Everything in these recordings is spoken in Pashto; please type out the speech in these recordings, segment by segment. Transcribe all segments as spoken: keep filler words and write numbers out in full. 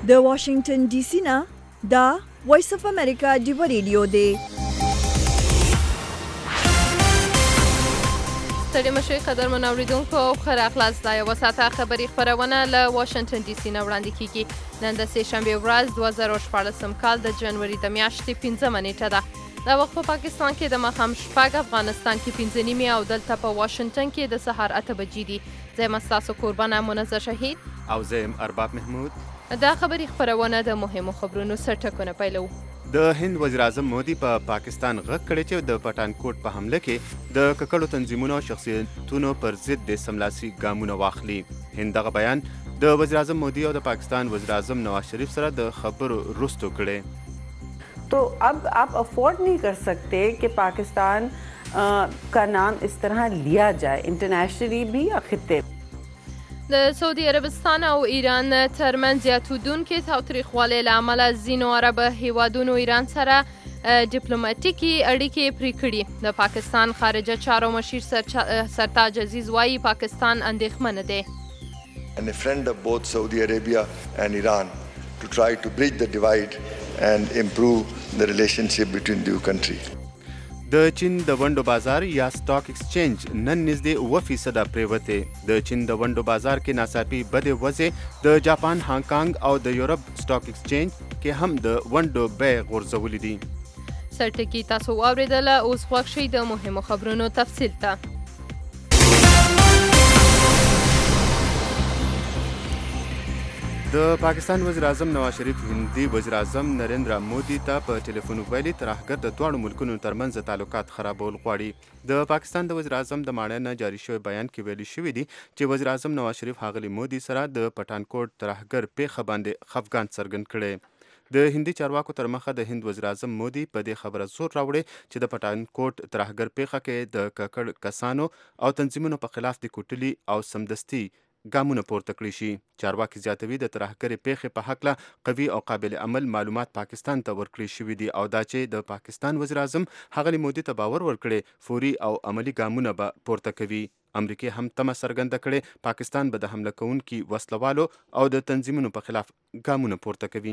د واشنگټن ډي سي نه دا وایس اف امریکا ډیو ریډیو دی. ستړي مشئ قدرمن اوریدونکو او ښه راغلاست. دا یوه ساعته خبري خپرونه له واشنګټن ډي سي نه وړاندې کیږي. نن د سې شنبې ورځ دوه زره شپاړسم کال د جنوري د میاشتې پنځمه نیټه ده. دا وخت په پاکستان کې د ماښام شپږ، افغانستان کې پنځه نیمې او دلته په واشنګټن کې د سهار اته بجې دي. زه یم ستاسو کوربانه منزه شهید او زه یم ارباب محمود. دا خبري خپرونه د مهمو خبرونو سرټکونه پیلوو. د هند وزیر اعظم مودي په پا پاکستان غږ کړی چې د پټانکوټ په حمله کې د ککړو تنظیمونو او شخصیتونو پر ضد د سملاسي ګامونه واخلي. هند دغه بیان د وزیر اعظم مودي او د پاکستان وزیر اعظم نواز شریف سره د خبرو وروسته کړی. तो अब आप अफोर्ड नहीं कर सकते कि पाकिस्तान का नाम इस तरह लिया जाए इंटरनेशनली भी या खित्ते. د سعودي عربستان او ایران ترمنځ زیاتېدونکې تاوتریخوالۍ له امله ځینو عرب هیوادونو ایران سره ډیپلوماټیکي اړیکې پرې کړي. د پاکستان خارجه چارو مشیر سرتاج عزیز وایي پاکستان اندېښمنه دی. And a friend of both Saudi Arabia and Iran to try to bridge the divide and improve the relationship between the two countries. د چین د ونډو بازار یا سټاک ایکسچینج نن نږدې اوه فیصده پریوتې. د چین د ونډو بازار کې ناڅاپي بدې وضع د جاپان، هانګ کانګ او د یورپ سټاک ایکسچینج کې هم د ونډو بیې غورځولې دي. سرټکي تاسو واورېدله. اوس غوږ شئ د مهمو خبرونو تفصیل ته. د پاکستان وزیر اعظم نواز شریف هندي وزیر اعظم نریندرا مودي ته په ټلیفون ویلي ترهګر د دواړو ملکونو ترمنځ تعلقات خرابول غواړي. د پاکستان د وزیر اعظم د ماڼۍ نه جاري شوی بیان کې ویلي شوي دي چې وزیر اعظم نواز شریف ښاغلي مودي سره د پټانکوټ ترهګر پیښه باندې خفګان څرګند کړی. د هندي چارواکو تر مخه د هند وزیر اعظم مودي په دې خبره زور راوړی چې د پټانکوټ ترهګر پیښه کې د ککړ کسانو او تنظیمونو په خلاف د کوټلي او سمدستي ګامونه پورته کړی شي. چارواکي زیاتوي د ترهګرې پیښې په هکله قوي او قابل عمل معلومات پاکستان ته ورکړي شوي دي او دا چې د پاکستان وزیر اعظم ښاغلي مودي ته باور ورکړي فوري او عملي ګامونه به پورته کوي. امریکې هم تمه څرګنده کړې پاکستان به د حمله کوونکي وسلوالو او د تنظیمونو په خلاف ګامونه پورته کوي.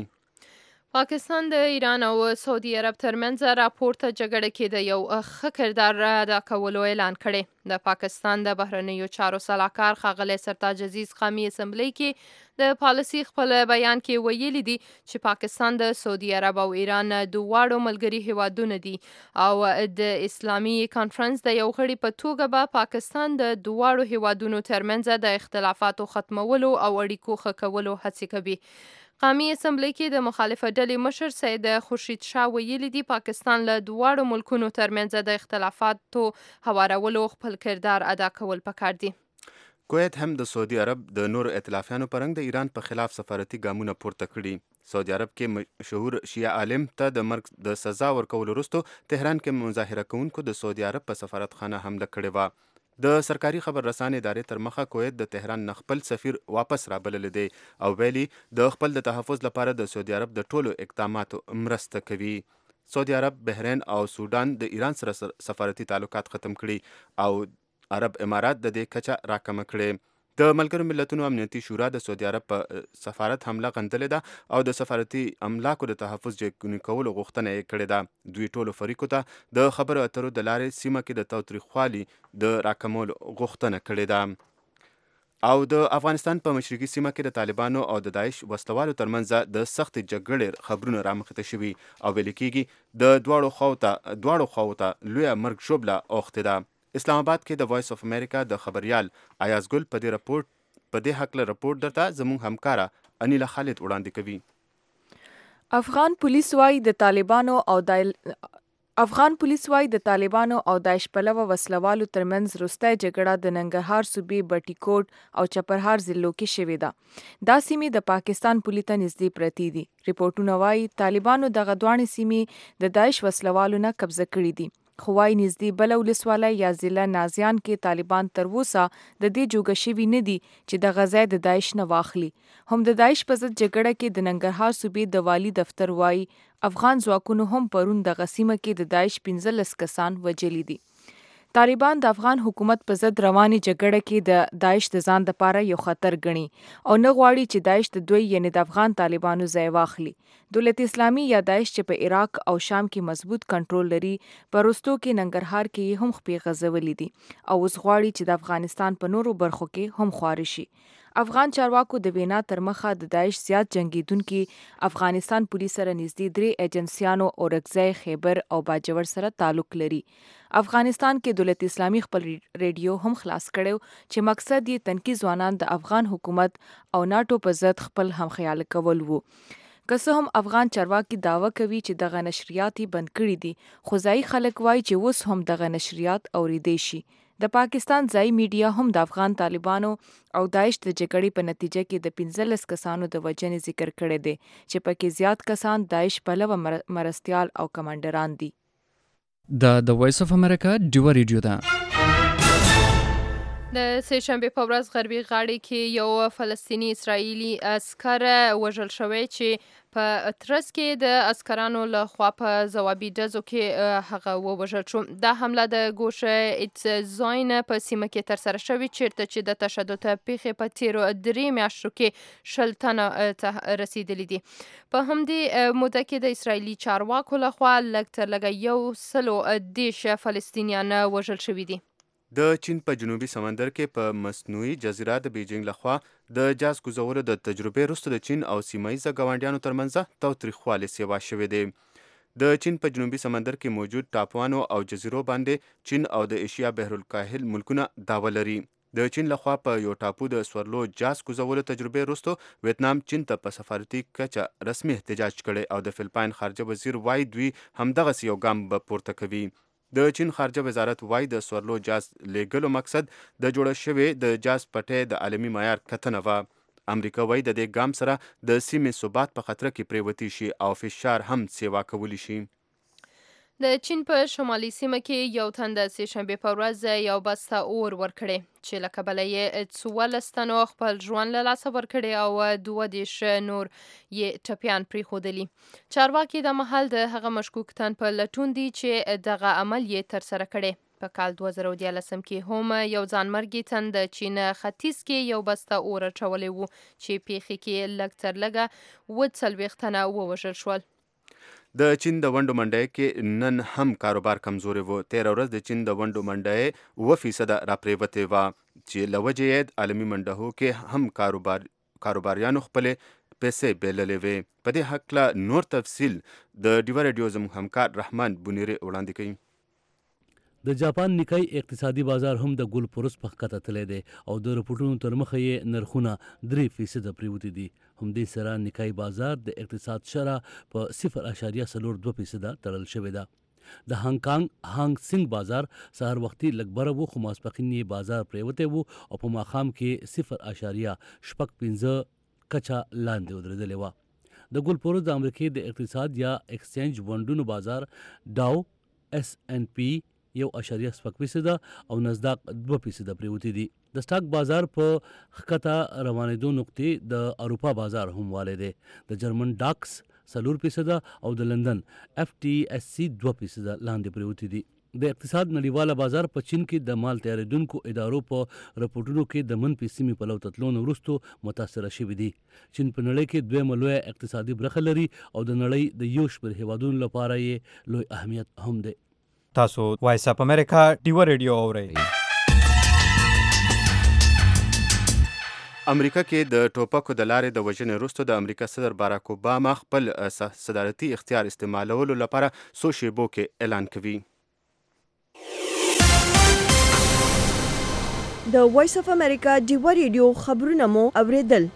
پاکستان د ایران او سعودي عرب ترمنځ راپورته جګړه کې د یو ښه کردار ادا کولو اعلان کړی. د پاکستان د بهرنیو چارو سلاکار ښاغلی سرتاج عزیز قومي اسمبلی کې د پالیسي خپل بیان کې ویلي دي چې پاکستان د سعودي عرب او ایران دواړو ملګري هیوادونه دي او د اسلامي کانفرنس د یو غړي په توګه به پاکستان د دواړو هیوادونو ترمنځ د اختلافاتو ختمولو او اړیکو ښه کولو هڅې کوي. قومي اسمبلی کې د مخالفه ډلې مشر سید خورشید شاه ویلي دي پاکستان له دواړو ملکونو ترمنځ د اختلافاتو هوارولو خپل کردار ادا کول پکار دي. کویت هم د سعودي عرب د نورو ائتلافیانو په رنګ د ایران په خلاف سفارتي ګامونه پورته کړي. سعودي عرب کې مشهور شیعه عالم ته د مرګ د سزا ورکولو وروسته تهران کې مظاهره کوونکو د سعودي عرب په سفارتخانه حمله کړې وه. د سرکاري خبررسانې ادارې تر مخه کویت د تهران نه خپل سفیر واپس رابللی دی او ویلي د خپل د تحفظ لپاره د سعودي عرب د ټولو اقداماتو مرسته کوي. سعودي عرب، بحرین او سودان د ایران سره سفارتي تعلقات ختم کړي او عرب امارات د دې کچه راکمه کړي. د ملګرو ملتونو امنیتي شورا د سعودي عرب په سفارت حمله غندلې ده او د سفارتي املاکو د تحفظ جګړې کولو غوښتنه یې کړې ده. دوی ټولو فریقو ته د خبرو اترو د لارې سیمه کې د تاوتریخوالي د راکمولو غوښتنه کړې ده. او د افغانستان په مشرقي سیمه کې د طالبانو او د داعش وسلوالو ترمنځ د سختې جګړې خبرونه رامخته شوي او ویل کېږي د دواړو خواو ته دواړو خواو ته لویه مرګ ژوبله اوښتې ده. اسلام آباد کې د وایس اف امریکا د خبریال ایاز ګل په دې رپورټ په دې هکله رپورټ درته زموږ همکاره انیلا خالد وړاندې کوي. افغان پولیس وايي د طالبانو او د افغان پولیس وايي د طالبانو او داعش پلوه وسلوالو ترمنځ وروستۍ جګړه د ننګرهار صوبې بټي کوټ او چپرهار ضلعو کې شوې ده. دا سیمې د پاکستان پولې ته نږدې پرتې دي. ریپورټونه وايي طالبانو دغه دواړې سیمې د داعش وسلوالو نه قبضه کړې دي. خو وايي نږدې بله ولسوالۍ یا ضلع نازیان کې طالبان تر اوسه د دې جوګه شوي نه دي چې دغه ځای د داعش نه واخلي. هم د داعش په ضد جګړه کې د ننګرهار صوبې د والي دفتر وايي افغان ځواکونو هم پرون دغه سیمه کې د داعش پنځلس کسان وژلي دي. طالبان د افغان حکومت په ضد رواني جګړه کې د داعش د ځان لپاره یو خطر ګڼي او نه غواړي چې داعش د دوی یعنی د افغان طالبانو ځای واخلي. دولت اسلامي یا داعش چې په عراق او شام کې مضبوط کنټرول لري، په وروستو کې ننګرهار کې هم خپې غځولې دي او اوس غواړي چې د افغانستان په نورو برخو کې هم خوار شي. افغان چارواکو د وینا تر مخه د داعش زیات جنگیدونکي افغانستان پولیس سره نږدې درې ایجنسیانو اورکزی، خیبر او باجوړ سره تعلق لري. افغانستان کې دولت اسلامي خپل ریډیو هم خلاص کړو چې مقصد یې تنکي ځوانان د افغان حکومت او ناټو په ضد خپل هم خیال کول وو. که څه هم افغان چارواکي داوا کوي چې دغه نشریات یې بند کړي دي، خو ځایي خلک وایي چې اوس هم دغه نشریات اورېدی شي. د پاکستان ځایي میډیا هم د افغان طالبانو او داعش د جګړې په نتیجه کې د پنځلس کسانو د وژنې ذکر کړی دی چې پکې زیات کسان داعش پلوه مرستیال او کمانډران دي. دا د وایس اف امریکا ډیوه ریډیو ده. د سه شنبې په ورځ غربي غاړې کې یو فلسطینی اسرائیلي عسکر وژل شوی چې په ترڅ کې د عسکرانو له خوا په ځوابي ډزو کې هغه ووژل شو. دا حمله د ګوشه ایتزاین په سیمه کې ترسره شوې چیرته چې د تشدد پیښې په تیرو درې میاشتو کې شل تنه ته رسیدلي دي. په همدې موده کې د اسرائیلي چارواکو له خوا لږ تر لږه یو سلو دېرش فلسطینیان وژل شوي دي. د چین په جنوبي سمندر کې په مصنوعي جزیره د بیجینګ لخوا د جاز کوزولو د تجربې وروسته د چین او سیمه ییزه ګاونډیانو ترمنځ تاوتریخوالی سیوا شوی دی. د چین په جنوبي سمندر کې موجود ټاپوانو او جزیرو باندې چین او د ایشیا بحرالکاهل ملکونه دعوه لري. د چین لخوا په یو ټاپو د سورلو جاز کوزولو تجربې وروسته ویتنام چین ته په سفارتي کچه رسمي احتجاج کړي او د فلپاین خارجه وزیر وایي دوی همدغسې یو ګام به پورته کوي. د چین خارجه وزارت وایي د سورلو جاز لیږلو مقصد د جوړه شوې د جاز پټۍ د عالمي معیار کتنه وه. امریکا وایي د دې ګام سره د سیمې ثبات په خطر کې پریوتی شي او فشار هم سیوا کولی شي. د چین په شمالي سیمه کې یو تن د سه شنبې په ورځ یو بس ته اور ورکړی چې له کبله یې څوارلس تنو خپل ژوند له لاسه ورکړی او دوه دېرش نور یې ټپیان پرېښودلي. چارواکي دا مهال د هغه مشکوک تن په لټون دي چې دغه عمل یې ترسره کړی. په کال دوه زره دیارلسم کې هم یو ځانمرګي تن د چین ختیځ کې یو بس ته اور اچولی و چې پیښې کې لږ تر لږه اووه څلوېښت تنه ووژل شول. د چین د ونډو منډۍ کې نن هم کاروبار کمزوري و. تیره ورځ د چین د ونډو منډۍ اووه فیصده راپریوتې وه چې له وجې یې عالمي منډهو کې هم کاروبار کاروباریانو خپلې پیسې بایللې وې. په دې هکله نور تفصیل د ډیوه ریډیو زموږ همکار رحمان بونیری وړاندې کوي. د جاپان نیکای اقتصادي بازار هم د ګل پروس په ښکته تللی دی او د رپورټونو تر مخه یې نرخونه درې فیصده پریوتي دي. همدې سره نیکای بازار د اقتصاد شرح په صفر اشاریه څلور دوه فیصده تړل شوې ده. د هانګ کانګ هانګ سنګ بازار سهار وختي لږ بره و خو ماسپښین یې بازار پریوتی و او په ماښام کې صفر اشاریه شپږ پنځه کچه لاندې ودرېدلې وه. د ګل پروس د امریکې د اقتصاد یا اکسچینج ونډونو بازار ډاو اس ان پی یو اشاریه شپږ فیصده او نزداق دوه فیصده پریوتی دي. د سټاک بازار په ښکته روانېدو نقطې د اروپا بازار هم والی دی. د جرمن ډاکس څلور فیصده او د لندن اف ټي اس سی دوه فیصده لاندې پریوتی دي. د اقتصاد نړیواله بازار په چین کې د مال تیارېدونکو ادارو په رپورټونو کې د منفي سیمې په لو تتلو نه وروسته متاثره شوي دي. چین په نړۍ کې دویمه لویه اقتصادي برخه لري او د نړۍ د یو شمېر هیوادونو لپاره یې لوی اهمیت هم دی. تاسو وایس اپ امریکا ډیوه ریډیو اورئ. امریکا کې د ټوپکو د لارې د وژنې وروسته د امریکا صدر باراک اوباما خپل صدارتي اختیار استعمالولو لپاره څو شیبو کې اعلان کوي. د وایس اف امریکا ډیوه ریډیو خبرونه مو اوریدل.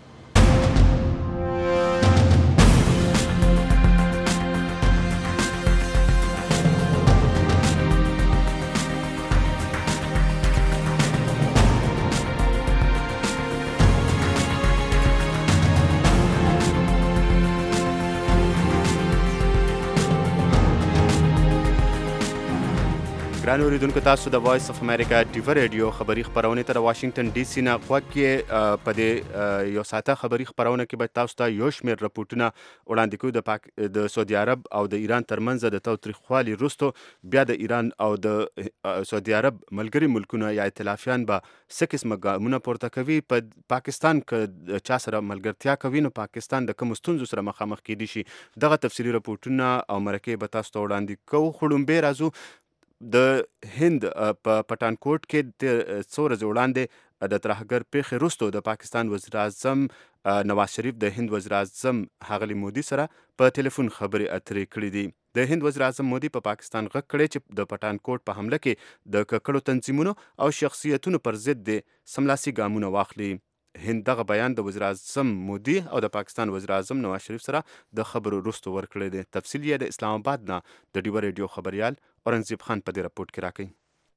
ګران اوریدونکو تاسو د وایس اف امریکا ډیو رادیو خبری خبرونه تر واشنگټن ډي سي نه غوږ کې په دې یو ساعته خبری خبرونه کې به تاسو ته یو شمېر راپورټونه وړاندې کوو د پاک د سعودي عرب او د ایران ترمنځ د تاوتریخوالي وروسته بیا د ایران او د سعودي عرب ملګري ملکونه یا ائتلافیان به څه قسمه ګامونه پورته کوي. په پاکستان کې چا سره ملګرتیا کوي نو پاکستان د کوم ستونزو سره مخامخ کیدی شي. دغه تفصیلي راپورټونه او مرکې به تاسو ته وړاندې کوو. خړومبې راځو د هند په پټانکوټ کې د څو ورځې وړاندې د ترهګر پیښې وروسته د پاکستان وزیر اعظم نواز شریف د هند وزیر اعظم ښاغلي مودي سره په ټلیفون خبرې اترې کړې دي. د هند وزیر اعظم مودي په پاکستان غږ کړی چې د پټانکوټ په حمله کې د ککړو تنظیمونو او شخصیتونو پر ضد د سملاسي ګامونه واخلي. هند دغه بیان د وزیر اعظم مودي او د پاکستان وزیر اعظم نواز شریف سره د خبرو وروسته ورکړی دی. تفصیل یې د اسلام آباد نه د ډیو رادیو خبریال اورنګزیب خان په دې راپورټ کې راکوي.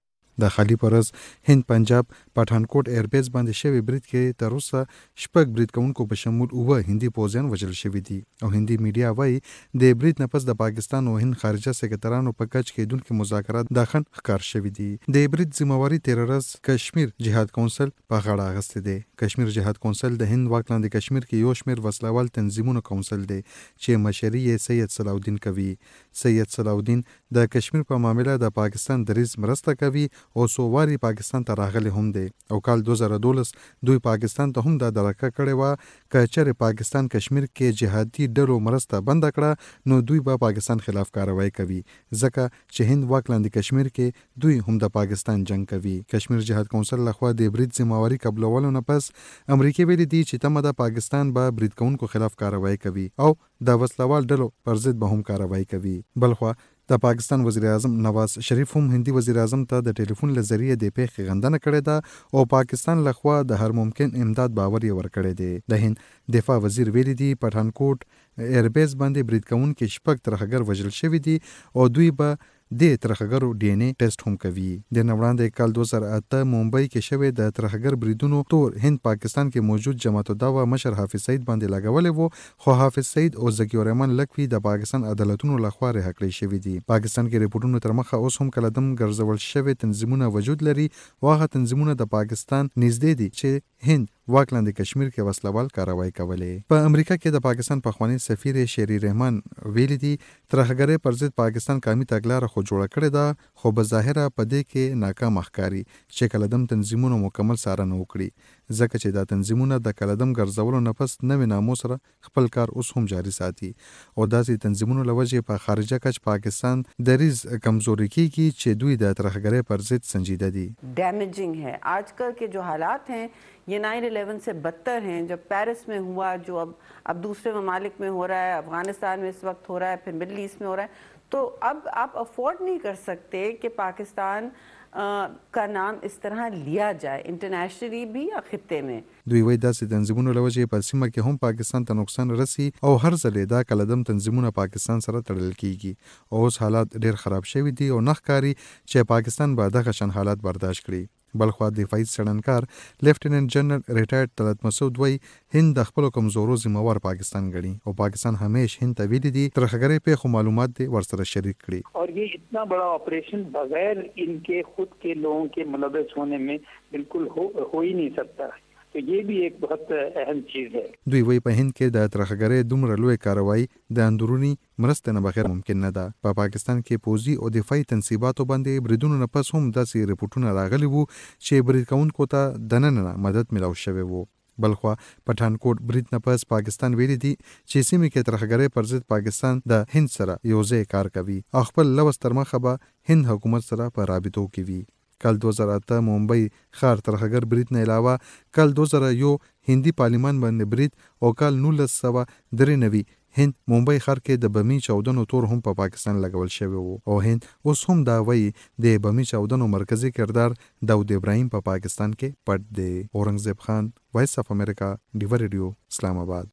د خالی پرز هند پنجاب پټانکوټ ایربیس باندې شوی برید کې تر اوسه شپږ برید کوونکو په شمول اوه هندي پوځیان وژل شوي دي او هندي میډیا وایي د برید نه پس د پاکستان او هند خارجه سکرټرانو په کچ کېدونکو مذاکرات د خن ښکار شوي دي. د برید ذمہواری تیررز کشمیر جهاد کونسل په غاړه اخیستی دی. کشمیر جهاد کونسل د هند واک لاندې کشمیر کې یو شمېر وسلوال تنظیمونو کونسل دی چې مشري یې سید صلاح الدین کوي. سید صلاح الدین د کشمیر په معاملې د پاکستان دریځ مرسته کوي او څو واري پاکستان ته راغلی هم دی او کال دوه زره دولس دوی پاکستان ته هم دا درکه کړې وه که چېرې پاکستان کشمیر کې جهادي ډلو مرسته بنده کړه نو دوی به پاکستان خلاف کاروایی کوي ځکه چې هند واک لاندې کشمیر کې دوی هم د پاکستان جنگ کوي. کشمیر جهاد کونسل لخوا د برید ذمہواری قبلولو نه پس امریکا ویلي دي چې تمه ده پاکستان به برید کوونکو خلاف کاروایی کوي او د وسلوال ډلو پر ضد به هم کاروایی کوي. بلخوا د پاکستان وزیر اعظم نواز شریف هم هندي وزیر اعظم ته د ټلیفون له ذریعې د پیښې غندنه کړې ده او پاکستان لخوا د هر ممکن امداد باور یې ورکړی دی. د هند دفاع وزیر ویلي دی پټانکوټ ایربیس باندې برید کوونکي شپږ ترهګر وژل شوي دي او دوی به د ترهګرو ډي ان اے ټیسټ هم کوي. د نه وړاندې کال دوه زره اته ممبئی کې شوی د ترهګر بریدونو تور هند پاکستان کې موجود جماعت الدعوه مشر حافظ سعید باندې لګولې وو خو حافظ سعید او ذکی الرحمن لکوي د پاکستان عدالتونو لخوا رها کړی شوي دي. پاکستان کې ریپورټونو تر مخه اوس هم کله دم ګرځول شوي تنظیمونه وجود لري او هغه تنظیمونه د پاکستان نږدې دي چې هند واک لاندې کشمیر کې وسلوال کاروایی کولې. په امریکا کې د پاکستان پخوانی سفیر شری رحمان ویلي دي ترهګرۍ پر ضد پاکستان قومي تګلاره خو جوړه کړې ده خو بظاهره په دې کې ناکام ښکاري چې کلدم تنظیمونو مکمل څارنه وکړي ځکه چې دا تنظیمونه د کلدم ګرځولو نه پس نوې نامو سره خپل کار اوس هم جاري ساتي او داسې تنظیمونو له وجې په خارجه کچ پاکستان دریځ کمزوري کیږي چې دوی د ترهګرۍ پر ضد سنجیده دي. Damaging है आजकल के जो हालात हैं ये नाइन इलेवन से बदतर हैं. जब पेरिस में हुआ जो अब अब दूसरे ममालिक में हो रहा है, अफगानिस्तान में इस वक्त हो रहा है, फिर मिडल ईस्ट में हो रहा है, तो अब आप अफोर्ड नहीं कर सकते कि पाकिस्तान आ, का नाम इस तरह लिया जाए इंटरनेशनली भी या खत्ते में. دوی وایي داسې تنظیمونو له وجې په سیمه کې هم پاکستان ته نقصان رسي او هر ځل دا کلدم تنظیمونه پاکستان سره تړل کیږي او اوس حالات ډیر خراب شوي دي او نه ښکاري چې پاکستان به دغه شان حالات برداشت کړي. بلخوا دفاعي څېړنکار لیفټیننټ جنرال ریټایرډ طلعت مسعود وایي هند د خپلو کمزورو ذمہوار پاکستان ګڼي او پاکستان همیش هند ته ویلي دي ترهګرۍ پیښو معلومات دې ورسره شریک کړي. और ये इतना बड़ा ऑपरेशन बगैर इनके खुद के लोगों के मुलव्वस होने में बिल्कुल हो, हो ही नहीं सकता. तो ये भी एक बहुत अहम चीज है. دوی وایي په هند کې د ترهګرۍ دومره لوی کاروایی د اندروني مرستې نه بغیر ممکن نه ده. په پا پاکستان کې پوځي او دفاعي تنصیباتو باندې بریدونو نه پس هم داسې ریپورټونه راغلي وو چې برید کوونکو ته دننه مدد ملاو شوی وو. بلخوا پټانکوټ برید نه پس پاکستان ویلي دي چې سیمې کې ترهګرۍ پر ضد پاکستان د هند سره یو ځای کار کوي او خپل لوس تر مخه به هند حکومت سره په رابطو کې وي. کال دوه زره اته ممبئی ښار ترهګر برید نه علاوه کال دوه زره یو هندي پارلیمان باندې برید او کال نولس سوه درې نوي هند ممبئی ښار کې د بمي چاودنو تور هم په پا پاکستان لګول شوی وو او هند اوس هم دا وایي د بمي چاودنو مرکزی کردار داود ابراهیم په پا پاکستان کې پټ دی. اورنګزیب خان وایس اف امریکا ډیو رادیو اسلام آباد.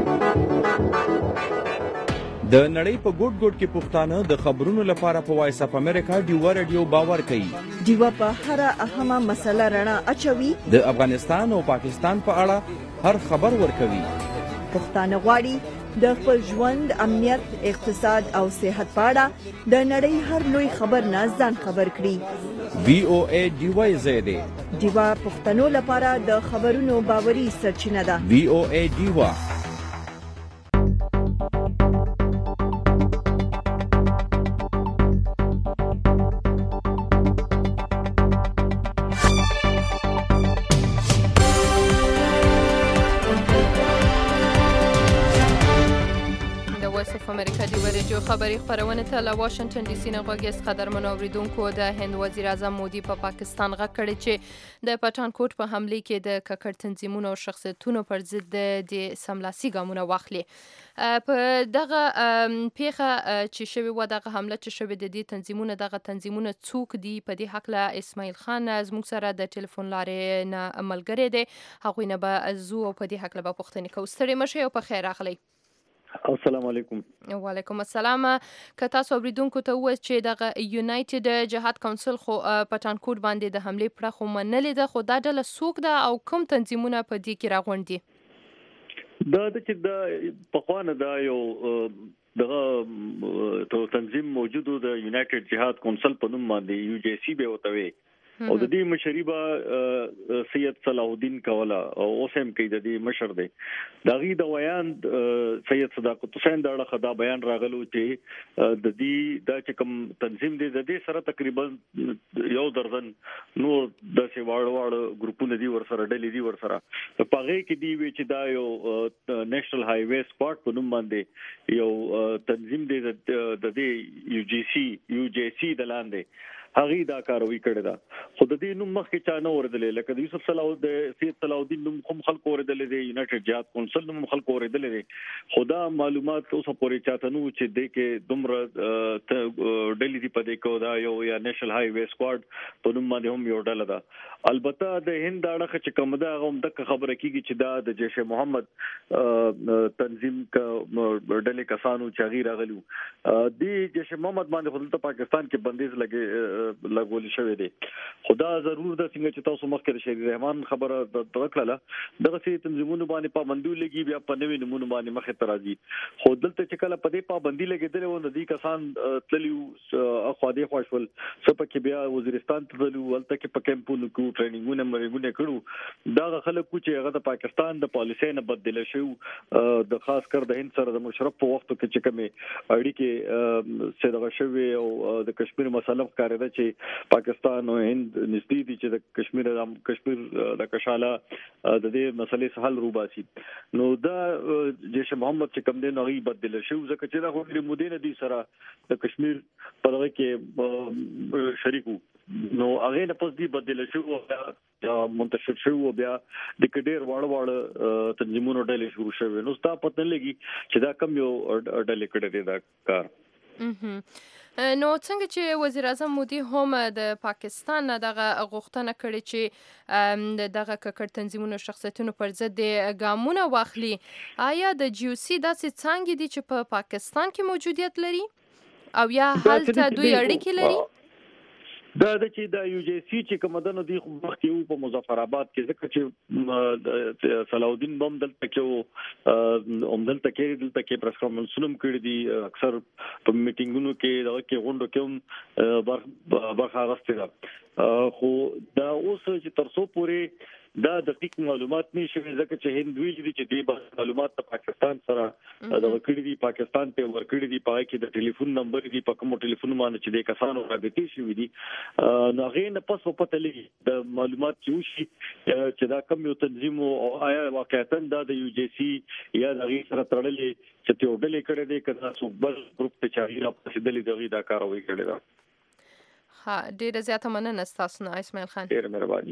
د نړۍ په ګوټ ګوټ کې پښتانه د خبرونو لپاره په وایس اف امریکا ډیو رادیو باور کوي. ډیو په هر اهمه مسله رڼا اچوي. د افغانستان او پاکستان په اړه هر خبر ورکوي. پښتانه غواړي د خپل ژوند، امنیت، اقتصاد او صحت په اړه د نړۍ هر لوی خبر نه ځان خبر کړي. وی او ای ډیوا زیاده ډیوا پښتنو لپاره د خبرونو باوري سرچینه ده. وی او ای ډیوا امریکا دی ورجو خبری خبرونه ته له واشنگټن ډي سي نه غوږیست. قدرمنو اوریدونکو، د هند وزیر اعظم مودي په پا پاکستان غږ کړی چې د پټانکوټ په حمله کې د ککړ تنظیمونو او شخصیتونو پر ضد د سملاسي ګامونه واخلي. په دغه پیښه چې شوی و، دغه حمله چې شوی د دې تنظیمونو دغه تنظیمونه څوک دي، په دې حق له اسماعیل خان زموږ سره د ټلیفون لارې نه ملګری دی. هغوی نه به زو او په دې حق له به پوښتنې کوو. ستړي مشه او په خیر راغلی. السلام علیکم. وعلیکم السلام. که تاسو اوریدونکو ته ووایئ چې دغه یونایټډ جهاد کونسل خو پټانکوټ باندې د حملې پړه خو منلې ده، خو دا ډله څوک ده او کوم تنظیمونه په دې کې راغونډ دي؟ دا د چې د پخوانه دا یو دغه تنظیم موجودو د یونایټډ جهاد کونسل په نوم باندې یو جی سی به وته وي او د دې مشریبه سید صلاح الدین کولا او اوسم کې د دې مشر دی. دا غي د ویان سید صداقت حسین دا خدا بیان راغلو چې د دې د چې کوم تنظیم دی د دې سره تقریبا یو درجن نور د سیواړ واړ ګروپونه دي ورسره ډلې دي ورسره په هغه کې دی چې دا یو نېشنل های وے سکواډ په نوم باندې یو تنظیم دی د دې یو جی سی یو جی سی د لاندې هغه دا کاروي کړی دا. خو د دې نوم مخکې چا نه اوریدلې، لکه د یوسف صلاح د سید صلاح الدین نوم هم خلکو اوریدلې دي، یونایټډ جهاد کونسل نوم خلکو اوریدلې دي. خدا معلومات اوسه پورې چاته نو چې د کې دومره ډیلی دی پدې کو دا یو یا نېشنل های وے سکواډ په نوم باندې هم یو ډله ده. البته د هند اړه چې کوم دا هم د خبره کیږي چې دا د جیش محمد تنظیم کا ډلې کسانو چې غیر غلو دی جیش محمد باندې خپل پاکستان کې بندیز لګي لګول شوی دی. خدا ضرور د څنګه چې تاسو مخکې شهید رحمان خبره درکړه دغه سي تنظیمونو باندې پابندي لګي بیا په نوې نمونه باندې مخه ترازی. خو دلته چې کله په دې پابندي لګیدل و د دې کسان تلیو اخو دې خوشول سپکه بیا وزیرستان ته تلو ولته کې په کیمپونو کې ټریننګونه مرګونه کړو. دا خلک چې هغه د پاکستان د پالیسۍ نه بدله شو، د خاص کر د هند سره د مشرف په وخت کې چې کومه اړیکې سره شوي او د کشمیر مسله ښکارېده چې پاکستان او هند نږدې دي چې د کشمیر کشمیر د کشاله د دې مسلې حل روباسي. نو دا جیش محمد چې کوم دی نو غي بدل شو ځکه چې دا خو د مودې دي سره د کشمیر په لږ کې شریکو نو هغه نه پس دی بدل شو او منتشر شو بیا د کډیر واړه واړه تنظیمونو ډلې شروع شوه. نو ستا پته لګي چې دا کم یو ډلې کړي دی دا کار. نو څنګه چې وزیر اعظم مودي هم د پاکستان دغه غوښتنه کړې چې دغه ککړ تنظیمونو شخصیتونو پر ضد ګامونه واخلي، آیا د جیوسی داسې څانګې دي چې په پاکستان کې موجودیت لري او یا هلته دوی اړیکې لري؟ دا د چې د یو جی سی چې کومدنو دی خو مخکې په مظفر آباد کې ځکه چې صلاح الدین بم دلته کې او دلته کې دلته کې پریس کانفرنس هم کړی دي، اکثر په میټینګونو کې دغه کې غونډو کې هم برخه اخیستې ده. خو دا اوس چې تر څو پورې دا دقیق معلومات نشي ځکه چې هند ویل دي چې دې معلومات ته پاکستان سره د وکړي دي، پاکستان ته ورکړي دي، پای کې د ټلیفون نمبر دي، په کوم ټلیفون باندې چې د کسانو رابطې شوې دي. نو هغه نه پس په پته لګي د معلومات چې وشي چې دا کوم یو تنظیم او آیا واقعیتاً دا د یو جی سی یا د غیر سره تړلې چې ته وډلې کړې دي کله څو بل ګروپ ته چاري را پسېدلې دغه دا کاروي کړې ده. ها ډیره زیاته مننه تاسو نه اسماعیل خان. ډیره مهرباني.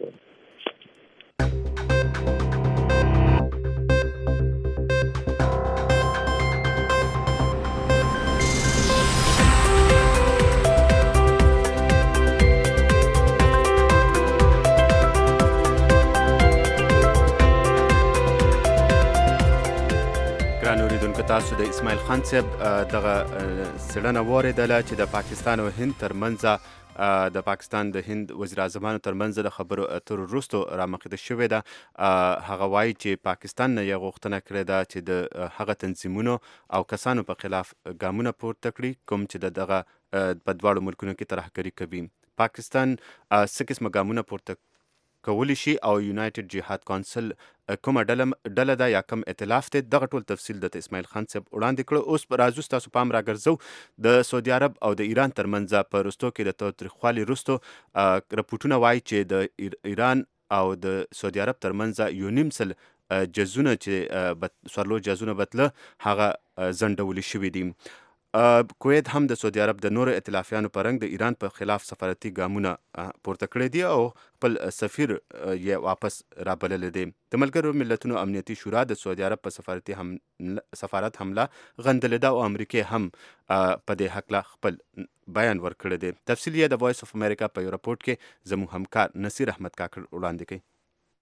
تاسو د اسماعیل خان صاحب دغه سړنه واردله چې د پاکستان او هند ترمنځ د پاکستان د هند وزیر اعظمانو ترمنځ د خبرو اترو وروسته رامخته شوې ده. هغه وایي چې پاکستان نه یې غوښتنه کړې ده چې د هغه تنظیمونو او کسانو په خلاف ګامونه پورته کړي کوم چې د دغه په دواړو ملکونو کې ترهګري کوي. پاکستان څه قسمه ګامونه پورته کولی شي او یونایټډ جهاد کونسل کومه ډله ده یا کوم ائتلاف دی، دغه ټول تفصیل د اسماعیل خان صاحب وړاندې کړه. اوس راځو ستاسو پام راګرځو د سعودي عرب او د ایران ترمنځ په رستو کې د تاوتریخوالي وروسته رپوټونه وایي چې د ایران او د سعودي عرب ترمنځ یو نیم سل جزونه چې سوارلو جزونه بتله هغه ځنډولي شوي دي. کویت هم د سعودي عرب د نورو ائتلافیانو په رنګ د ایران په خلاف سفارتي ګامونه پورته کړی دي او خپل سفیر یې واپس رابللی دی. د ملګرو ملتونو امنیتي شورا د سعودي عرب په سفارتي هم سفارت حمله غندلې ده او امریکا هم په دې هکله خپل بیان ورکړی دی. تفصیل یې د وایس اف امریکا په یو راپورټ کې زموږ همکار نصیر احمد کاکړ وړاندې کوي.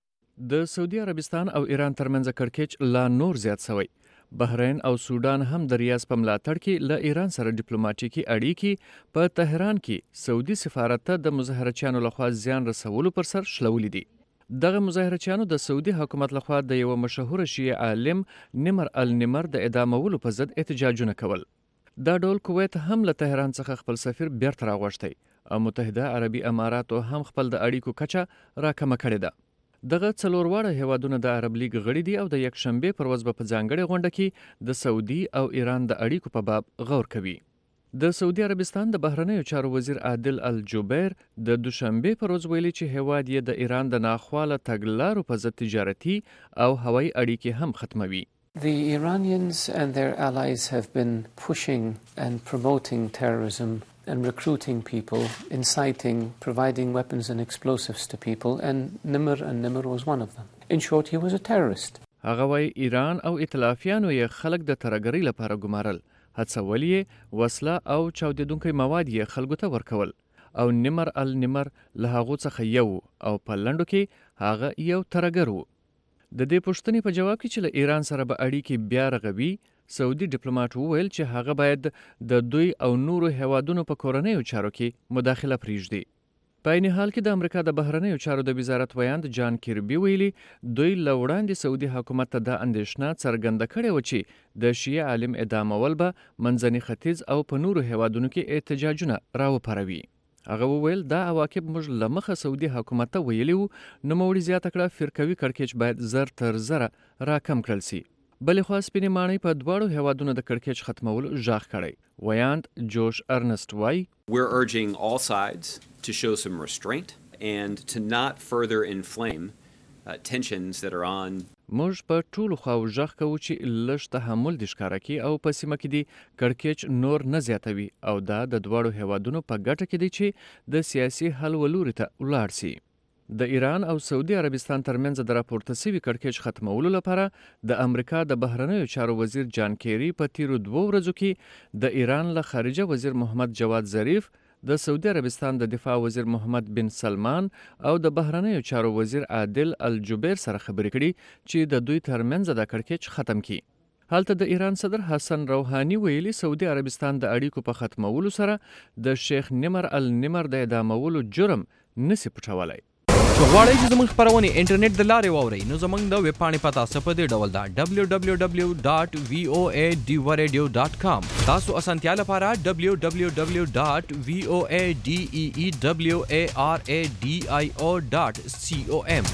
د سعودي عربستان او ایران ترمنځ کړکېچ لا نور زیات شوی. بحرین او سودان هم د ریاض په ملاتړ کې له ایران سره ډیپلوماټیکي اړیکې په تهران کې سعودي سفارت ته د مظاهرچیانو لخوا زیان رسولو پر سر شلولي دي. دغه مظاهرچیانو د سعودي حکومت لخوا د یو مشهور شیعه عالم نمر النمر د اعدامولو په ضد احتجاجونه کول. دا ډول کویت هم له تهران څخه خپل سفیر بیرته راغوښتی او متحده عربي اماراتو هم خپل د اړیکو کچه راکمه کړې ده. دغه څلور واړه هیوادونه د عرب لیګ غړي دي او د یکشنبې پر ورځ به په ځانګړې غونډه کې د سعودي او ایران د اړیکو په باب غور کوي. د سعودي عربستان د بهرنیو چارو وزیر عادل الجبیر د دوشنبې پر ورځ ویلي چې هیواد یې د ایران د ناخواله تګلارو په ضد تجارتي او هوایي اړیکې هم ختموي. The Iranians and their allies have been pushing and promoting terrorism and recruiting people, inciting, providing weapons and explosives to people, and Nimr and Nimr was one of them. In short, he was a terrorist. هغه وایي ایران او ائتلافیانو یې خلک د ترهګرۍ لپاره ګمارل، هڅول یې وسله او چاودېدونکي مواد یې خلکو ته ورکول او نمر النمر له هغو څخه یو او په لنډو کې هغه یو ترهګر و. د دې پوښتنې په جواب کې چې له ایران سره به اړیکې بیا رغوي، سعودي ډیپلوماټ وویل چې هغه باید د دوی او نورو هیوادونو په کورنیو چارو کې مداخله پرېږدي. په عین حال کې د امریکا د بهرنیو چارو د وزارت ویاند جان کیربي ویلي دوی له وړاندې سعودي حکومت ته دا اندېښنه څرګنده کړې وه چې د شیعه عالم اعدامول به منځني ختیځ او په نورو هیوادونو کې احتجاجونه راوپاروي. هغه وویل دا عواقب موږ له مخه سعودي حکومت ته ویلي وو، نوموړي زیاته کړه فرقوي کړکېچ باید زر تر زره راکم کړل سي. بلې خوا سپینې ماڼۍ په دواړو هیوادونو د کړکېچ ختمولو غږ کړی. ویاند جوش ارنسټ وایي We're urging all sides to show some restraint and to not further inflame uh, tensions that are on. موږ په ټولو خواو غږ کوو چې لږ تحمل دې ښکاره کړي او په سیمه کې دې کړکېچ نور نه زیاتوي او دا د دواړو هیوادونو په ګټه کې دی چې د سیاسي حل ولوري ته ولاړ سي. د ایران او سعودي عربستان ترمنځ د راپورته سوي کړکېچ ختمولو لپاره د امریکا د بهرنیو چارو وزیر جان کیری په تیرو دوو ورځو کې د ایران له خارجه وزیر محمد جواد ظریف، د سعودي عربستان د دفاع وزیر محمد بن سلمان او د بهرنیو چارو وزیر عادل الجبیر سره خبرې کړي چې د دوی ترمنځ د کړکېچ ختم کړي. هلته د ایران صدر حسن روحاني ویلي سعودي عربستان د اړیکو په ختمولو سره د شیخ نمر النمر د اعدامولو جرم نسی پټولی. غواړئ چې زموږ خپرونې انټرنیټ د لارې واورئ نو زموږ د ویب پاڼې پته څه په دې ډول ده ډبلیو ډبلیو ډبلیو ډاټ وی او ای ډیوا ریډیو ډاټ کام. تاسو اسانتیا لپاره ډبلیو ډبلیو ډبلیو ډاټ وی او ای ډي ای ای ډبلیو ای آر ای ډي آی او ډاټ سی او ام.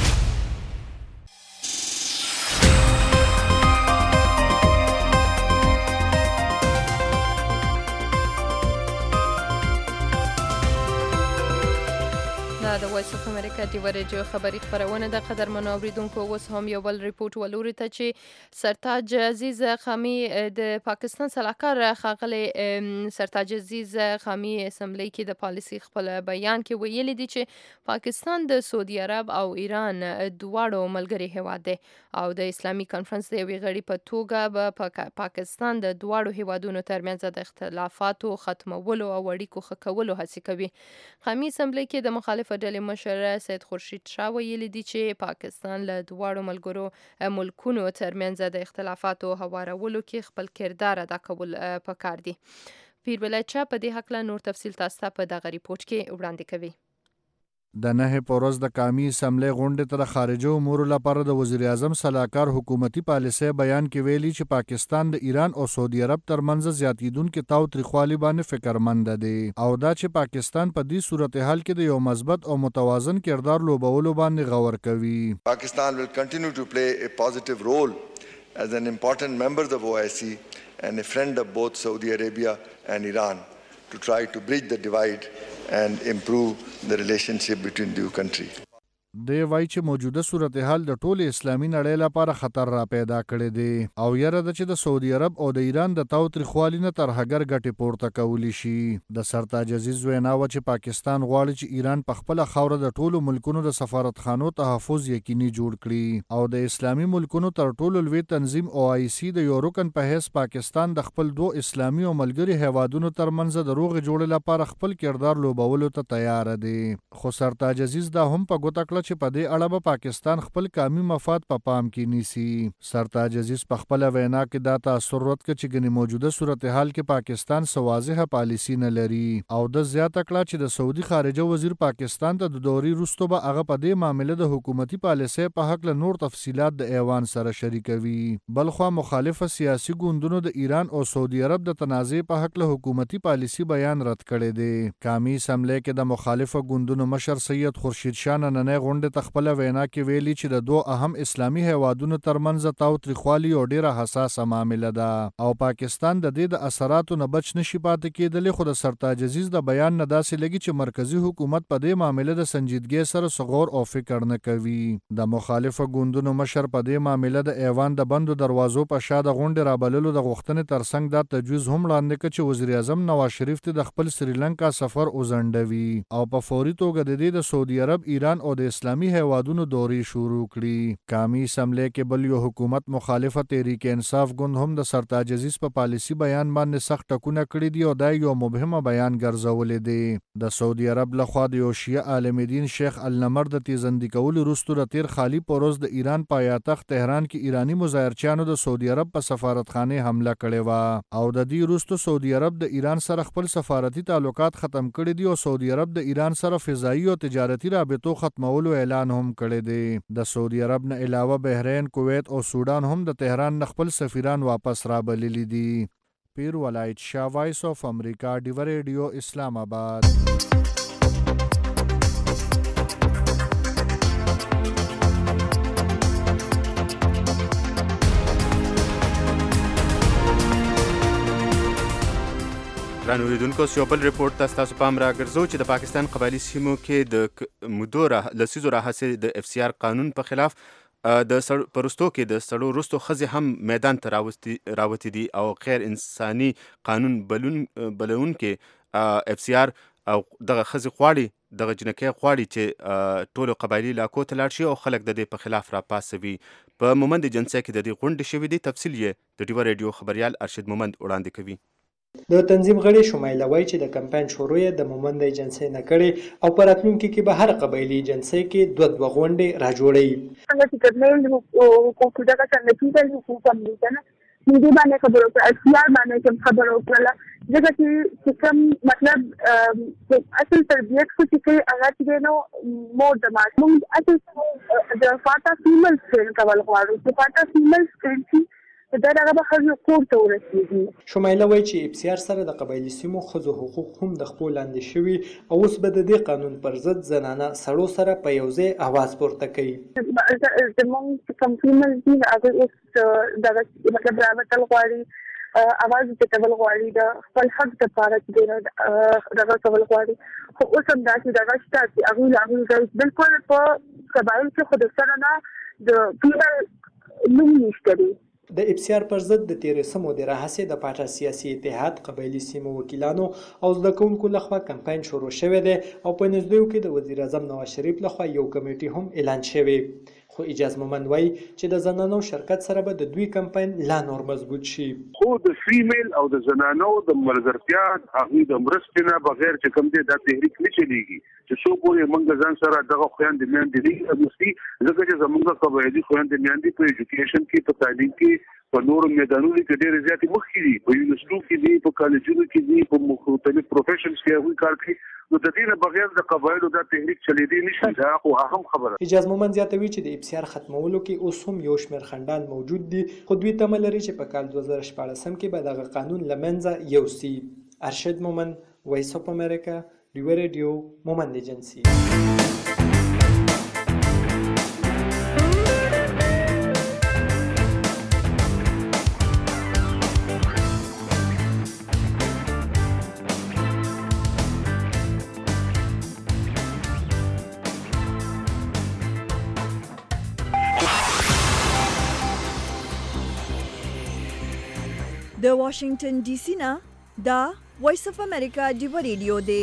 د وایس اف امریکا ډیوا ریډیو خبري خبرونه د قدرمنو اوریدونکو اوس هم یو بل ریپورت ولوري ته چې سرتاج عزیز خامي د پاکستان سلاکار ښاغلی سرتاج عزیز خامي اسمبلی کې د پالیسي خپل بیان کې ویلي دي چې پاکستان د سعودي عرب او ایران دواړو ملګري هیواد دی او د اسلامي کانفرنس د یوې غړي په توګه به پاکستان د دواړو هیوادونو ترمنځ د اختلافاتو ختمولو او اړیکو ښه کولو هڅې کوي. خامي اسمبلی کې د مخالفه ډلې مشر سید خورشید شاه ویلي دي چې پاکستان له دواړو ملګرو ملکونو ترمنځ د اختلافاتو هوارولو کې خپل کردار ادا کول پکار دي. پیر ولایچا په دې هکله نور تفصیل تاسو ته په دغه ریپورت کې وړاندې کوي. د نه پورز د قومي اسمبلی غونډې ته د خارجه امور لپاره د وزیر اعظم صلاحکار حکومتي پالیسۍ بیان کې ویلي چې پاکستان د ایران او سعودي عرب ترمنځ زیاتیدونکو تاوتریخوالي باندې فکرمند دی او دا چې پاکستان په دې صورتحال کې د یو مثبت او متوازن کردار لوبولو باندې غور کوي. Pakistan will continue to play a positive role as an important member of O I C and a friend of both Saudi Arabia and Iran to try to bridge the divide and improve the relationship between the two countries. دی وای چې موجوده صورتحال د ټول اسلامي نړۍ لپاره خطر را پیدا کړی دی او یره د چې د سعودي عرب او د ایران د تاوتریخوالي نه تر هګر ګټې پورته کولی شي. د سرتاج عزیز وینا و چې پاکستان غواړي چې ایران په خپله خاوره د ټولو ملکونو د سفارتخانو تحفظ یقیني جوړ کړي او د اسلامي ملکونو تر ټولو لوی تنظیم او آی سی د یو رکن په حیث پاکستان د خپل دوه اسلامي او ملګري هیوادونو ترمنځ د روغې جوړې لپاره خپل کردار لوبولو ته تیار دی. خو سرتاج عزیز دا هم په ګوته کړه چې په دې اړه به پاکستان خپل قومي مفاد په پام کې نیسي. سرتاج عزیز په خپل وینا کې دا تاثر ورکړ چې ګنې موجوده صورتحال کې پاکستان سوازه پالیسی نه لري او د زیاته کړه چې د سعودي خارجه وزیر پاکستان ته د دوري وروسته به هغه په دې معاملې د حکومتي پالیسۍ په حق له نور تفصيلات د ایوان سره شریکوي. بلخوا مخالفه سیاسي ګوندونو د ایران او سعودي عرب د تنازع په حق له حکومتي پالیسی بیان رد کړی دی. قومي اسمبلی کې د مخالفه ګوندونو مشر سید خورشید شاه نننۍ غونډې ته خپل وینا کې ویلي چې د دوه اهم اسلامي هیوادونو ترمنځ تاوتریخوالي او ډیره حساسه معامله ده او پاکستان د دې د اثراتو نه بچ نشي پاتې کېدلی. خو د سرتاج عزیز د بیان نه داسې لګي چې مرکزی حکومت په دې معامله د سنجیدګۍ سره صغور او فکر نه کوي. د مخالفه ګوندونو مشر په دې معامله د ایوان د بندو دروازو په شا د غونډې رابللو د غوښتنې ترڅنګ دا تجویز هم وړاندې کړ چې وزیر اعظم نواز شریف ته د خپل سریلانکا سفر وزندوي او په فوري توګه د دې د سعودي عرب، ایران او د اسلامي هیوادونو دوري شروع کړي. قومي اسمبلی کې بل یو حکومت مخالفه تحریک انصاف ګوند هم د سرتاج عزیز په پالیسی بیان باندې سخت ټکونه کړي دي او دا یو مبهمه بیان ګرځولې دی. د سعودي عرب لخوا د یو شیعه عالم دین شیخ النمر د تیزندي کولو وروسته د تیر خالی پروز د ایران پایتخت تهران کې ایرانی مظاهرچیانو د سعودي عرب په سفارتخانه حمله کړې و او د دې وروسته سعودي عرب د ایران سره خپل سفارتي تعلقات ختم کړي دي او سعودي عرب د ایران سره فضایي او تجارتي رابطو ختمولو اعلان هم کړی دی. د سعودي عرب نه علاوه بحرین، کویت او سودان هم د تهران نه خپل سفیران واپس را بللی دي. پیر ولایت شاه، وایس آف امریکا، ډیو ریډیو، اسلام آباد. ګران اوریدونکو، یو بل ریپورت ته ستاسو پام راګرځو چې د پاکستان قبایلي سیمو کې د مودو لسیزو راهیسې د اف سی آر قانون په خلاف د پرستو کې د سړو وروستو ښځې هم میدان ته راوتې دي او غیر انساني قانون بلونکي اف سی آر او دغه ښځې غواړي دغه جنکۍ غواړي چې ټولو قبایلي علاقو ته لاړ شي او خلک د دې په خلاف راپاڅوي. په مومند جنسۍ کې د دې غونډې شوې دي. تفصیل یې د ډیو ریډیو خبریال ارشد مومند وړاندې کوي. د تنظیم غړي شمایله وایي چې د کمپاین شروع یې د مومند جنسۍ نه کړې او په راتلونکي کې به هر قبایلي جنسۍ کې دوه دوه غونډې را جوړوي. څنګه چې کډنې حقوق دغه څنګه چې د حقوق هم دي کنه دې باندې خبرو کړه، اختیار باندې کوم خبرو کړه ځکه چې کوم مطلب اصل تربیت خو چې هغه چې نو مور د ماشوم اصل د فاتا فیمل سکرین کول غواړو چې فاتا فیمل سکرین دا دغه به خځو کور ته ورسېږي. شمایله وایي چې اف سی آر سره د قبایلي سیمو ښځو حقوق هم د خپلو لاندې شوي او اوس به د دې قانون پر ضد زنانه سړو سره په یو ځای اواز پورته کوي. زموږ چې کوم فیمل دي هغه اوس دغه مطلب راوتل غواړي، اواز پټول غواړي، د خپل حق دپاره چې دی دغه کول غواړي. خو اوس هم داسې دغه شته چې هغوی له هغوی ځای بالکل په قبایل کې خو د سره نه د فیمل نوم نشته دی. د اف سی آر پر ضد د تیرسمو د راهیسې د پاټا سیاسي اتحاد قبایلي سیمو وکیلانو او زده کوونکو لخوا کمپاین شروع شوی دی او په نږدېو کې د وزیر اعظم نواز شریف لخوا یو کمیټي هم اعلان شوی. خو اجاز مومند وایي چې د زنانو شرکت سره به د دوی کمپاین لا نور مضبوط شي. خو د فیمیل او د زنانو د ملګرتیا هغوی د مرستې نه بغیر چې کوم دی دا تحریک نه چلیږي چې څو پورې موږ ځان سره دغه خویندې میندې نه اغوستي ځکه چې زموږ قبایلي خویندې میندې په ایجوکیشن کې په تعلیم کې په نورو میدانونو کې ډېر زیات مخکې دي، په یونیورسيټو کې دي، په کالجونو کې دي، په مختلف پروفیشنز کې هغوی کار کوي. نو د دې نه بغیر د قبایلو دا تحریک چلېدی نشي. دا خو هم خبره. حجاز مومند زیاتوي چې د ابسیار ختمولو کې اوس هم یو شمېر خنډان موجود دي، خو دوی تمه لري چې په کال دوه زره شپاړسم کې به دغه قانون له منځه یوسي. ارشد مومند، وایس اف امریکا، ډیوه ریډیو، مومند ایجنسي. د واشنگټن ډي سي نه دا وایس اف امریکا ډیوه ریډیو دی.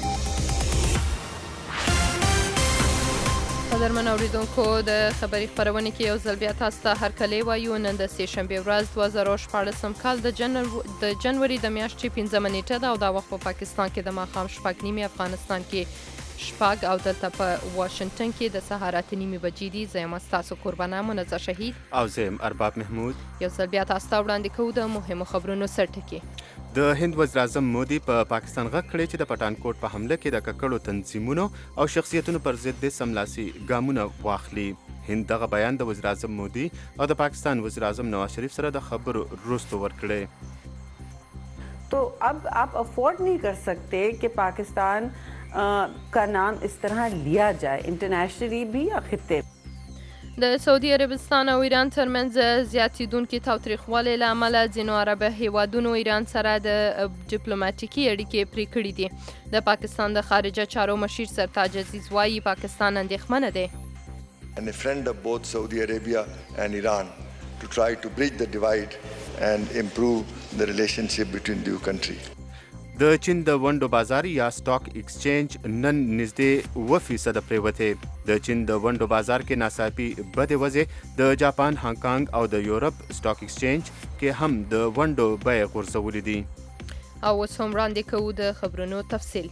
قدرمن اوریدونکو د خبري خبرونه کې یو ځل بیا تاسو ته هرکلی وایو. نن د سې شنبې ورځ دوه زره شپاړسم کال د د جنوري د میاشتې پنځمه نیټه ده او دا وخت په پاکستان کې د ماښام شپږ نیمې، افغانستان کې شپږ او دلته په واشنگټن کې د سهار اته نیمې بجې دي. زه یم ستاسو قربانه منزه شهید او زه یم ارباب محمود. یو ځل بیا تاسو ته وړاندې کوو د مهمو خبرونو سرټکي. د هند وزیر اعظم مودي په پا پاکستان غږ کړی چې د پټانکوټ په حمله کې د ککړو تنظیمونو او شخصیتونو پر ضد د سملاسي ګامونه واخلي. هند دغه بیان د وزیر اعظم مودي او د پاکستان وزیر اعظم نواز شریف سره د خبرو وروسته ورکړی. तो अब आप अफोर्ड नहीं कर सकते कि पाकिस्तान का नाम इस तरह लिया जाए इंटरनेशनली भी या खित्ते. د سعودي عربستان او ایران ترمنځ زیاتیدونکي تاوتریخوالي له امله ځینو عربه هیوادونو ایران سره د ډیپلوماټیکي اړیکې پرې کړې دي. د پاکستان د خارجه چارو مشیر سرتاج عزیز وایي پاکستان اندېښمنه دی. And a friend of both Saudi Arabia and Iran to try to bridge the divide and improve the relationship between the two countries. د چین د ونډو بازار یا سټاک ایکسچینج نن نږدې اوه فیصده پریوتې. د چین د ونډو بازار کې ناڅاپي بدې وضع د جاپان، هانګ کانګ او د یورپ سټاک ایکسچینج کې هم د ونډو بیې غورځولې دي. او اوس هم وړاندې کوو د خبرونو تفصیل.